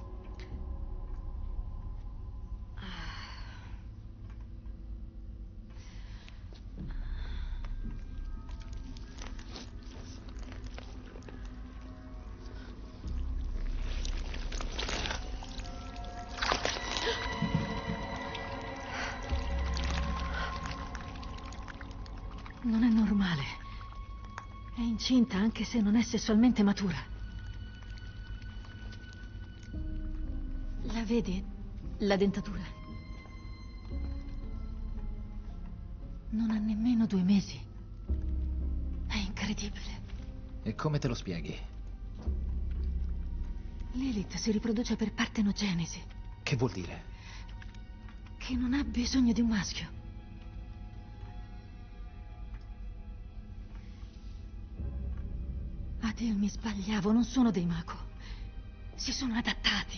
Non è normale. È incinta anche se non è sessualmente matura. La vedi? La dentatura? Non ha nemmeno 2 mesi. È incredibile.
E come te lo spieghi?
Lilith si riproduce per partenogenesi,
Che vuol dire?
che non ha bisogno di un maschio. Adil, mi sbagliavo, non sono dei Mako. Si sono adattati.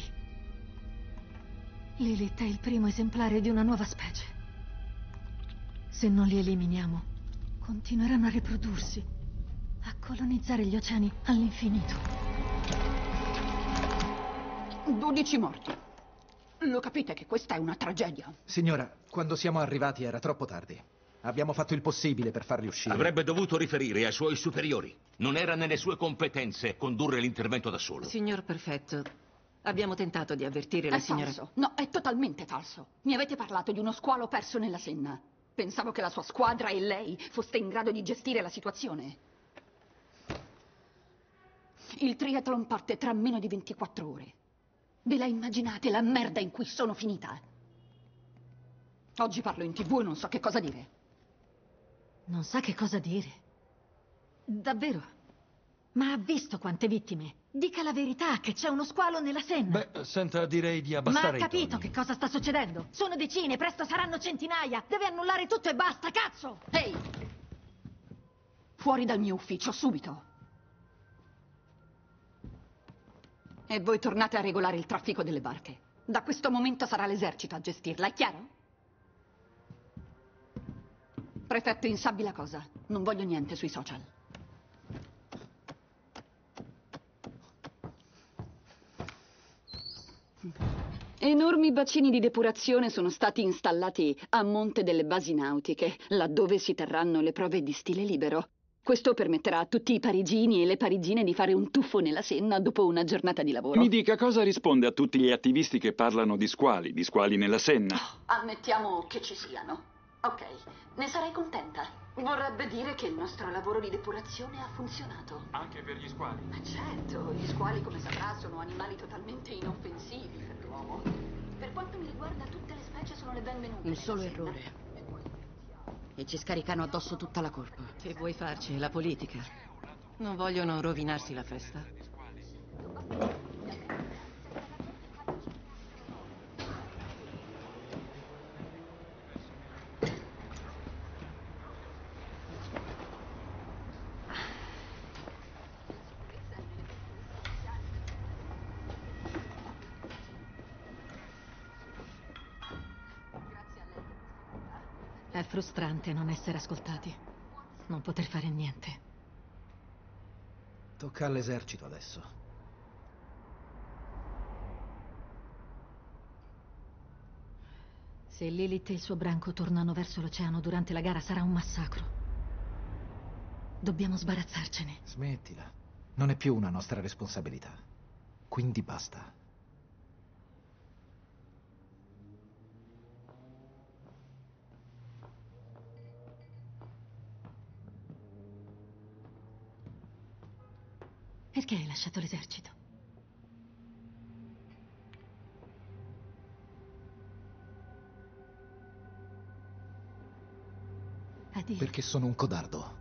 Lilith è il primo esemplare di una nuova specie. Se non li eliminiamo, continueranno a riprodursi, a colonizzare gli oceani all'infinito.
12 morti. Lo capite che questa è una tragedia?
Signora, quando siamo arrivati era troppo tardi. Abbiamo fatto il possibile per farli uscire.
Avrebbe dovuto riferire ai suoi superiori. Non era nelle sue competenze condurre l'intervento da solo.
Signor Prefetto, abbiamo tentato di avvertire la signora...
Falso. No, è totalmente falso. Mi avete parlato di uno squalo perso nella Senna. Pensavo che la sua squadra e lei foste in grado di gestire la situazione. Il triathlon parte tra meno di 24 ore. Ve la immaginate la merda in cui sono finita? Oggi parlo in TV e non so che cosa dire.
Non sa che cosa dire. Davvero? Ma ha visto quante vittime? Dica la verità, che c'è uno squalo nella Senna.
Beh, senta, direi di
Ma
abbassare
ha
i
capito
toni.
che cosa sta succedendo? Sono decine, presto saranno centinaia. Deve annullare tutto e basta, cazzo!
Ehi! Fuori dal mio ufficio, subito. E voi tornate a regolare il traffico delle barche. Da questo momento sarà l'esercito a gestirla, è chiaro? Prefetto, insabbi la cosa. Non voglio niente sui social. Enormi bacini di depurazione sono stati installati a monte delle basi nautiche, laddove si terranno le prove di stile libero. Questo permetterà a tutti i parigini e le parigine di fare un tuffo nella Senna dopo una giornata di lavoro.
Mi dica cosa risponde a tutti gli attivisti che parlano di squali nella Senna.
Ammettiamo che ci siano. Ok, ne sarei contenta. Vorrebbe dire che il nostro lavoro di depurazione ha funzionato.
Anche per gli squali?
Ma certo, gli squali, come saprà, sono animali totalmente inoffensivi per l'uomo. Per quanto mi riguarda, tutte le specie sono le benvenute.
Un solo errore. E ci scaricano addosso tutta la colpa. Che vuoi farci? La politica. Non vogliono rovinarsi la festa.
È frustrante non essere ascoltati. Non poter fare niente.
Tocca all'esercito adesso.
Se Lilith e il suo branco tornano verso l'oceano durante la gara sarà un massacro. Dobbiamo sbarazzarcene.
Smettila. Non è più una nostra responsabilità. Quindi basta.
Perché hai lasciato l'esercito?
Perché sono un codardo.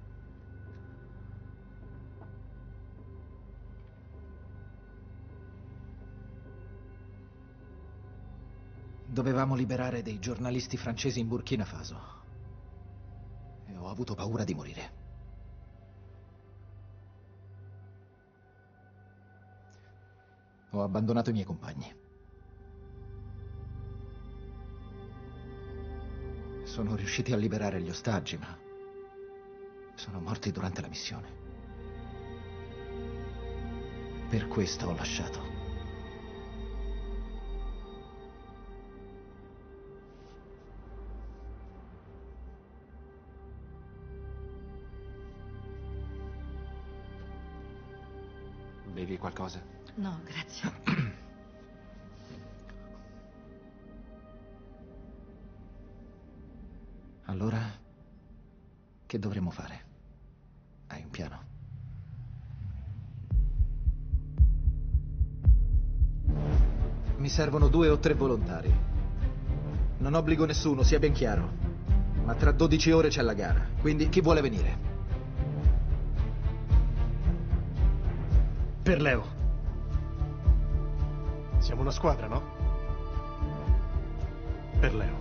Dovevamo liberare dei giornalisti francesi in Burkina Faso. E ho avuto paura di morire. Ho abbandonato i miei compagni. Sono riusciti a liberare gli ostaggi, ma sono morti durante la missione. Per questo ho lasciato.
Bevi qualcosa?
No, grazie.
Allora, che dovremmo fare? Hai un piano? Mi servono 2 o 3 volontari. Non obbligo nessuno, sia ben chiaro. Ma tra 12 ore c'è la gara, quindi chi vuole venire?
Per Leo. Siamo una squadra, no? Per Leo.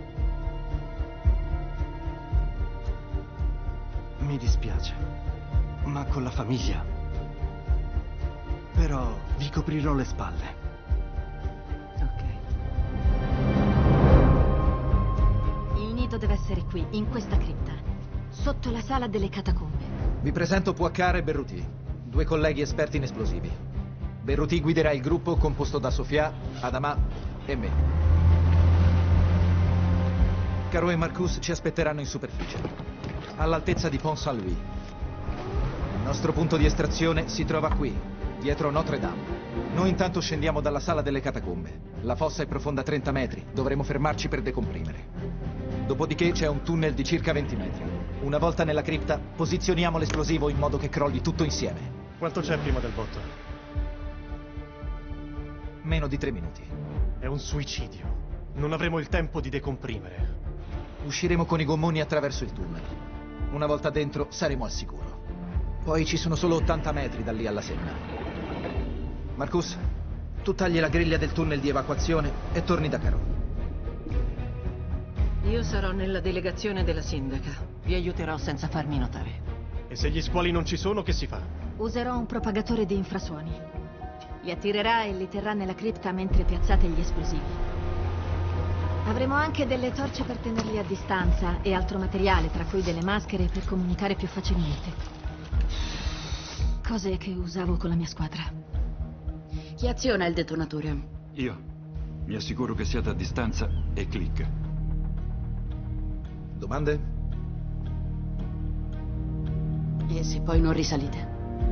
Mi dispiace, ma con la famiglia. Però vi coprirò le spalle.
Il nido deve essere qui, in questa cripta, sotto la sala delle catacombe.
Vi presento Poaccar e Berruti, 2 colleghi esperti in esplosivi. Berruti guiderà il gruppo composto da Sofia, Adama e me. Caro e Marcus ci aspetteranno in superficie, all'altezza di Pont Saint-Louis. Il nostro punto di estrazione si trova qui, dietro Notre Dame. Noi intanto scendiamo dalla sala delle catacombe. La fossa è profonda 30 metri, dovremo fermarci per decomprimere. Dopodiché c'è un tunnel di circa 20 metri. Una volta nella cripta, posizioniamo l'esplosivo in modo che crolli tutto insieme.
Quanto c'è prima del botto?
Meno di 3 minuti.
È un suicidio. Non avremo il tempo di decomprimere.
Usciremo con i gommoni attraverso il tunnel. Una volta dentro saremo al sicuro. Poi ci sono solo 80 metri da lì alla Senna. Marcus, tu tagli la griglia del tunnel di evacuazione e torni da Caro.
Io sarò nella delegazione della sindaca. Vi aiuterò senza farmi notare.
E se gli squali non ci sono, che si fa?
Userò un propagatore di infrasuoni. Li attirerà e li terrà nella cripta mentre piazzate gli esplosivi. Avremo anche delle torce per tenerli a distanza e altro materiale, tra cui delle maschere per comunicare più facilmente. Cose che usavo con la mia squadra.
Chi aziona il detonatore?
Io. Mi assicuro che siate a distanza e clic.
Domande?
E se poi non risalite?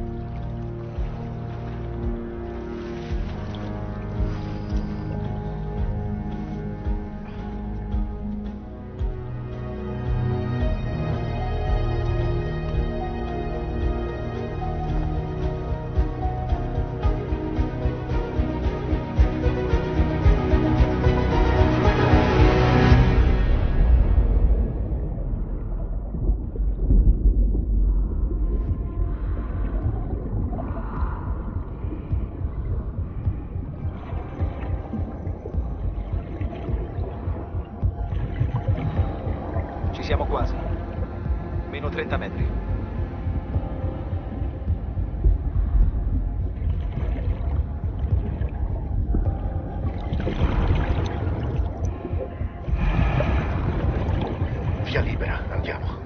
Siamo quasi. Meno 30 metri.
Via libera, andiamo.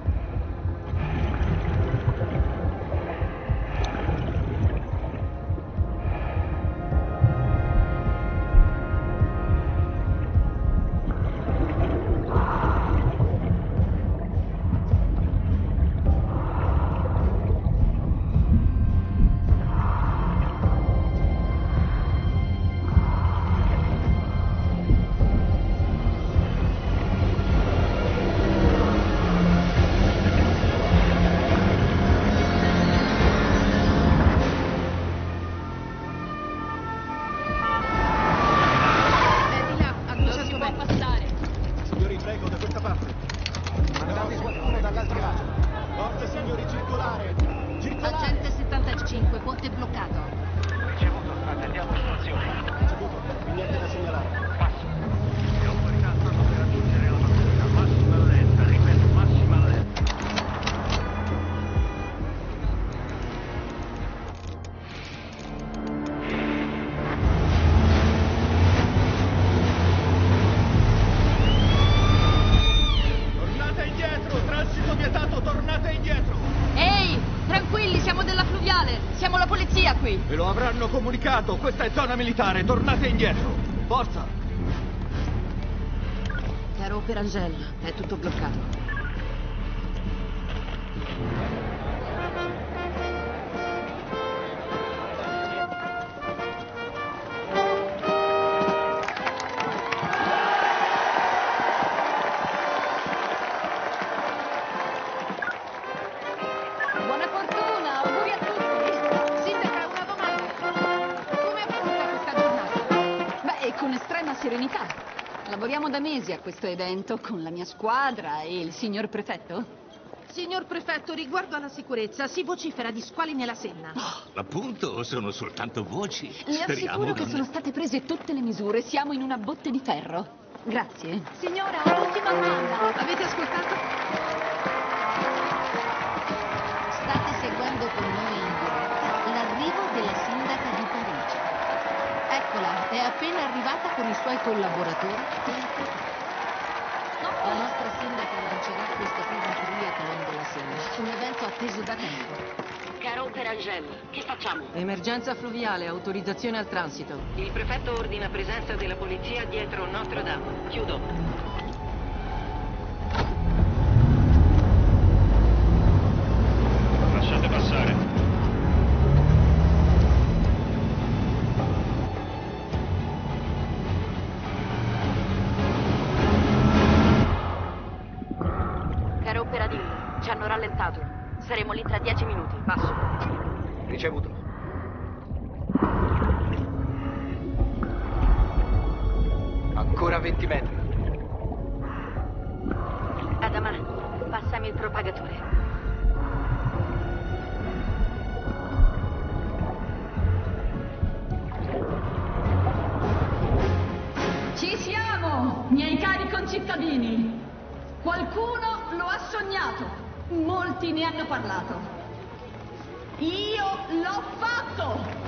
Agente 75, ponte bloccato.
Ricevuto, attendiamo istruzioni. Ricevuto, niente da segnalare. Passo. Le autorità stanno per raggiungere la patrulla. Massima allerta, ripeto, massima allerta. Tornate indietro, transito vietato, tornate indietro.
Ehi, tranquilli, siamo della fluviale. Siamo la polizia qui.
Ve lo avranno comunicato, questa è zona militare, tornate indietro. Forza!
Caro per Angel, è tutto bloccato.
Buona fortuna, auguri a tutti. Sindaca, una domanda. Come affronta questa giornata? Beh, con estrema serenità. Lavoriamo da mesi a questo evento con la mia squadra e il signor prefetto.
Signor prefetto, riguardo alla sicurezza, si vocifera di squali nella Senna.
Appunto, sono soltanto voci.
Le
Speriamo
assicuro che
non-
sono state prese tutte le misure. Siamo in una botte di ferro. Grazie.
Signora, un'ultima domanda. Avete ascoltato?
State seguendo con noi in diretta l'arrivo della sindaca di Parigi. Eccola, è appena arrivata con i suoi collaboratori e il prefetto. La nostra sindaca lancerà questo primo triathlon della Senna, un evento atteso da tempo.
Caro per Angel, che facciamo? Emergenza fluviale, autorizzazione al transito. Il prefetto ordina presenza della polizia dietro Notre Dame. Chiudo.
per Adil. Ci hanno rallentato. Saremo lì tra 10 minuti. Passo.
Ricevuto. Ancora 20 metri.
Adama, passami il propagatore.
Ci siamo, miei cari concittadini. Qualcuno lo ha sognato, molti ne hanno parlato. Io l'ho fatto!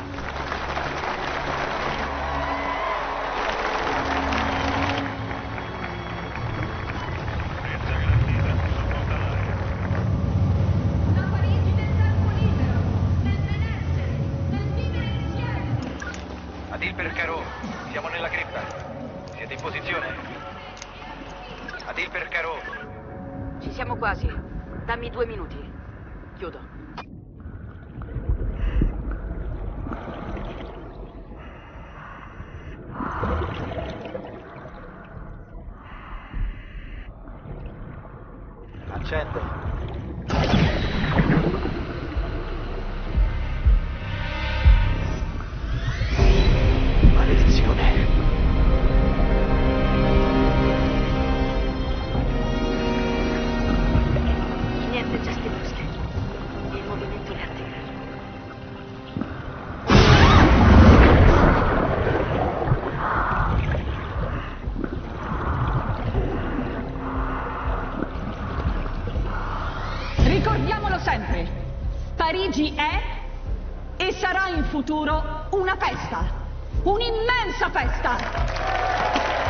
La Parigi del tempo libero, del benessere, del vivere insieme.
Adil per Caro, siamo nella cripta. Siete in posizione? Adil per Caro.
Ci siamo quasi. Dammi 2 minuti. Chiudo.
Accendo. Maledizione.
Niente gesti bruschi. Il movimento li attira.
Ricordiamolo sempre, Parigi è e sarà in futuro una festa, un'immensa festa.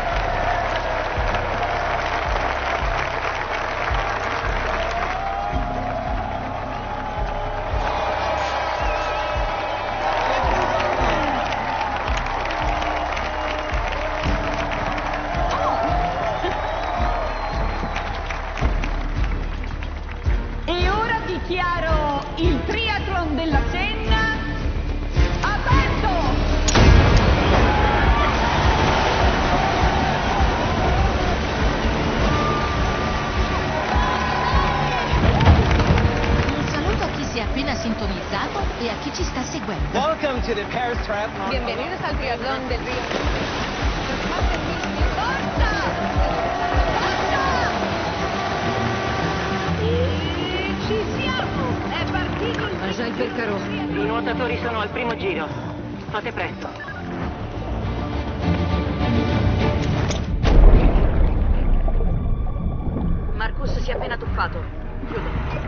E ora dichiaro il triathlon della Senna aperto!
Un saluto a chi si è appena sintonizzato e a chi ci sta seguendo.
Welcome to the Paris Triathlon.
Bienvenidos al triatlón del Río.
Ci siamo! È partito il...
Angel Percarò.
I nuotatori sono al primo giro. Fate presto. Marcus si è appena tuffato. Chiudo.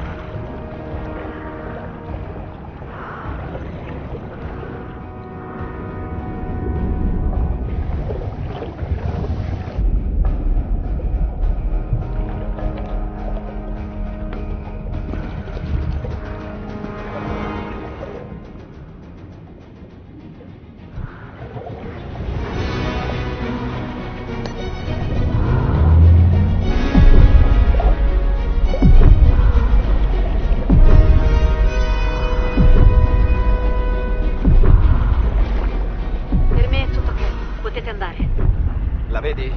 Per me è tutto ok. Potete andare.
La vedi?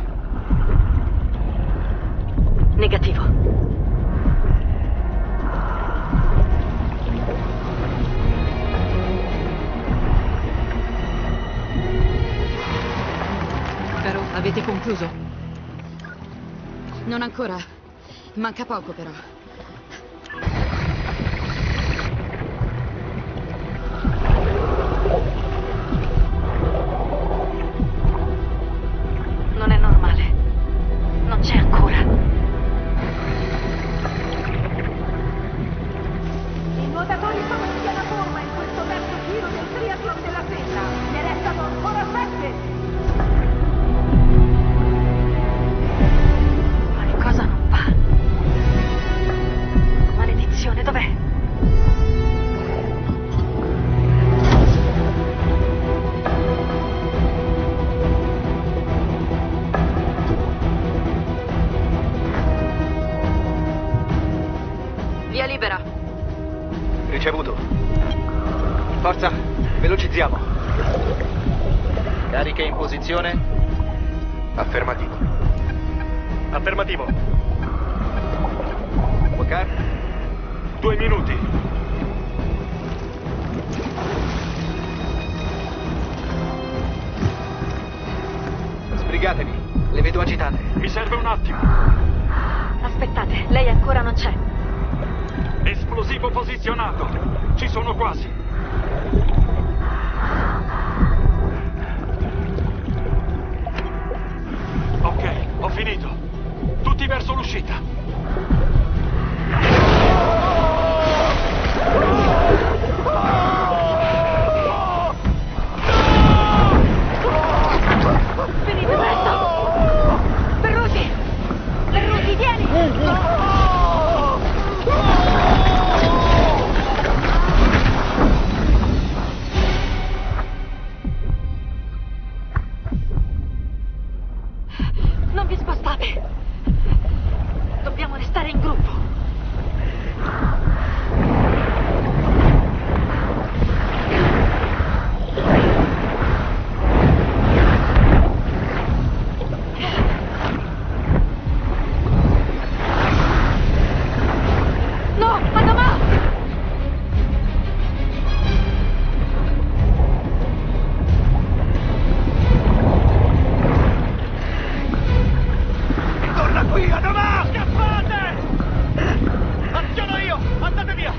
Negativo.
Caro, avete concluso?
Non ancora, manca poco però.
Non è normale. Non c'è ancora.
I nuotatori sono in piena forma in questo terzo giro del triathlon della Senna. Ne restano ancora 7.
Qualcosa non va. Maledizione, dov'è? Via libera.
Ricevuto. Forza, velocizziamo. Cariche in posizione? Affermativo.
Affermativo.
Car?
2 minuti.
Sbrigatevi, le vedo agitate.
Mi serve un attimo.
Aspettate, lei ancora non c'è.
Esplosivo posizionato. Ci sono quasi. Ok, ho finito. Tutti verso l'uscita.
Venite presto! Perrusi! Perrusi, vieni! Non vi spostate! Dobbiamo restare in gruppo! No, Adama!
Torna qui, Adama! Scappate! Aziono io! Andate via!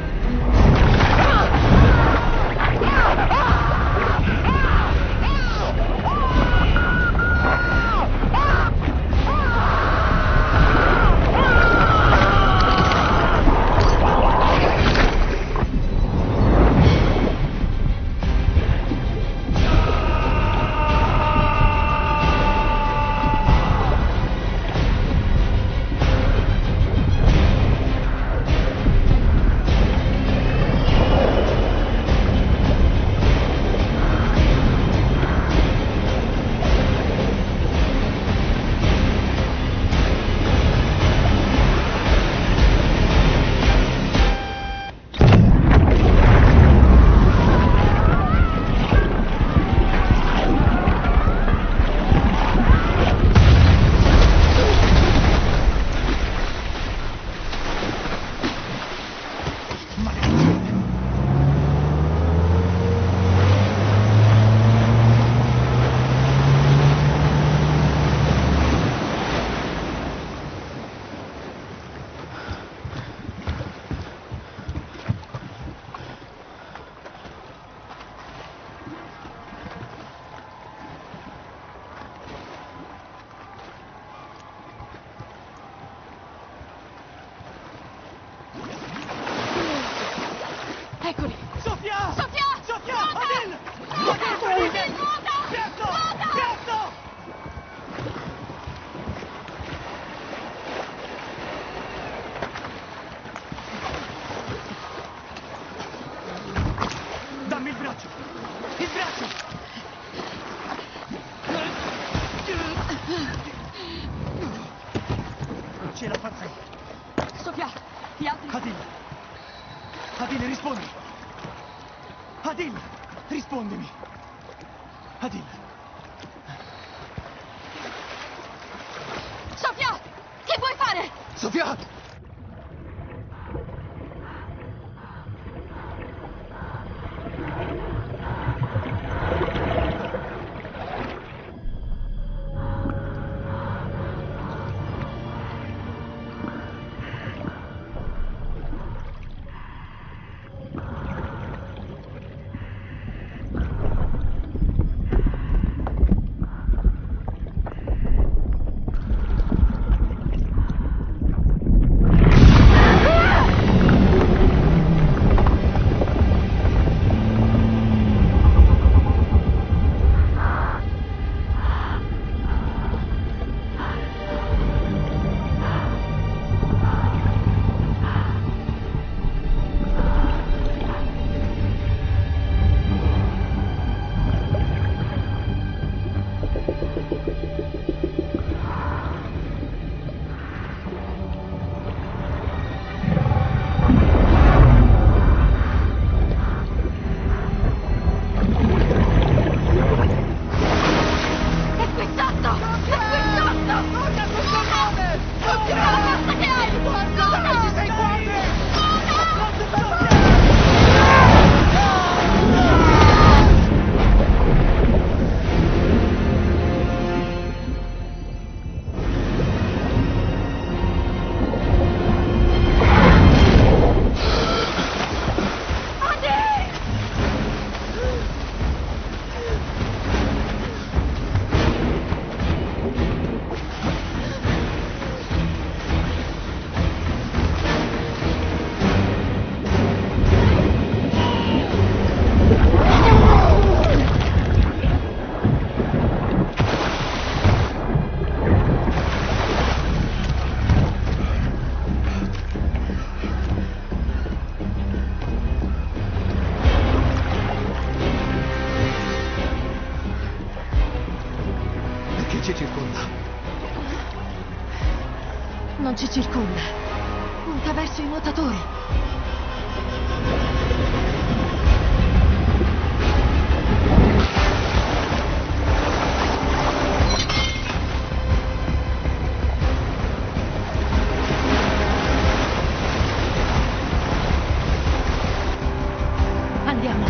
Eccoli!
Sofia!
Sofia!
Sofia!
Nuota!
Adil!
Nuota!
Adil!
Nuota!
Presto!
Nuota!
Presto! Dammi il braccio! Il braccio! Ce la farò!
Sofia, gli altri...
Adil! Adil, rispondi! Adil, rispondimi! Adil!
Sofia! Che vuoi fare?
Sofia!
ci circonda. Punta verso i nuotatori. Andiamo.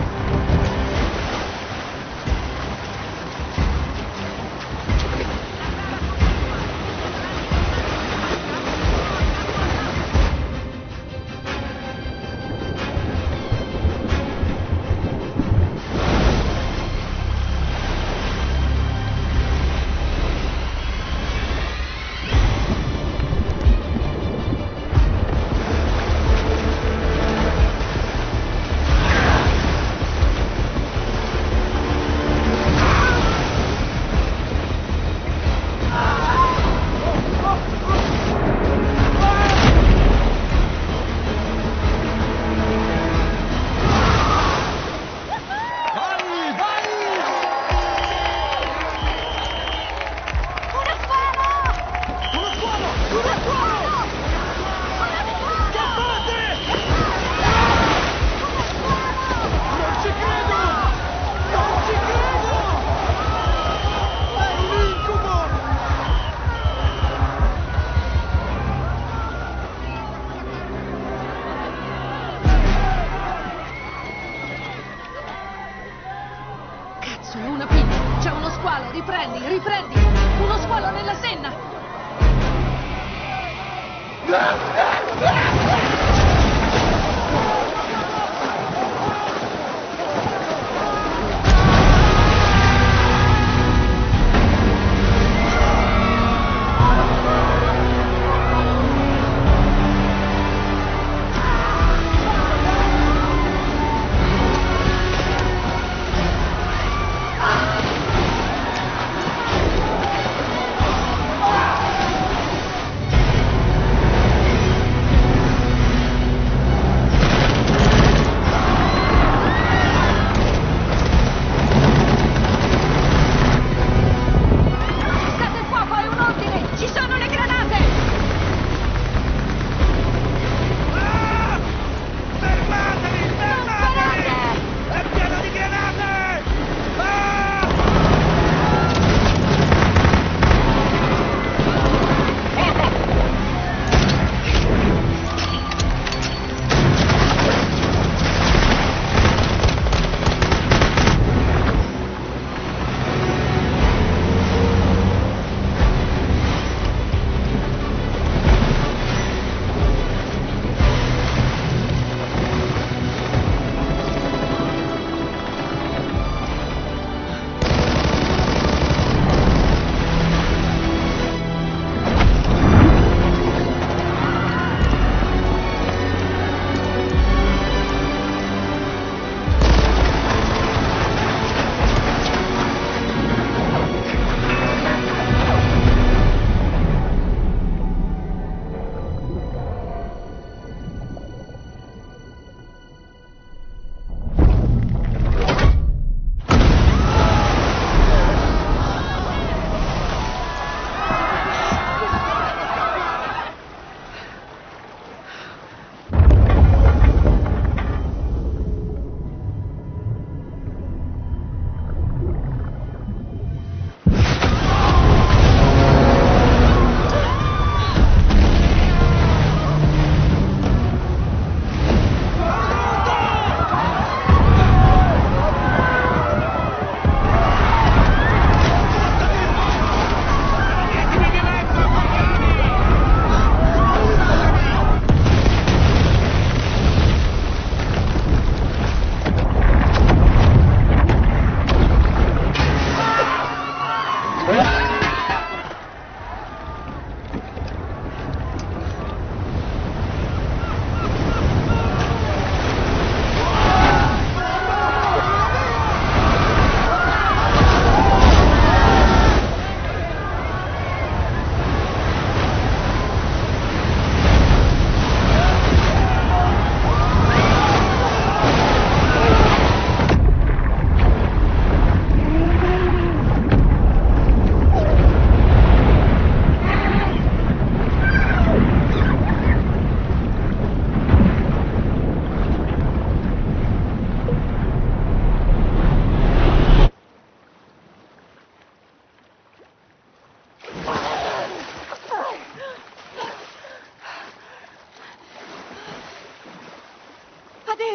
Cazzo, è una pila! C'è uno squalo! Riprendi, riprendi! Uno squalo nella Senna!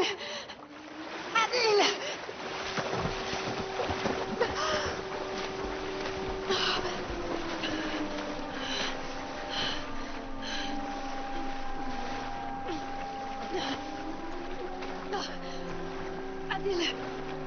Adil! Adil!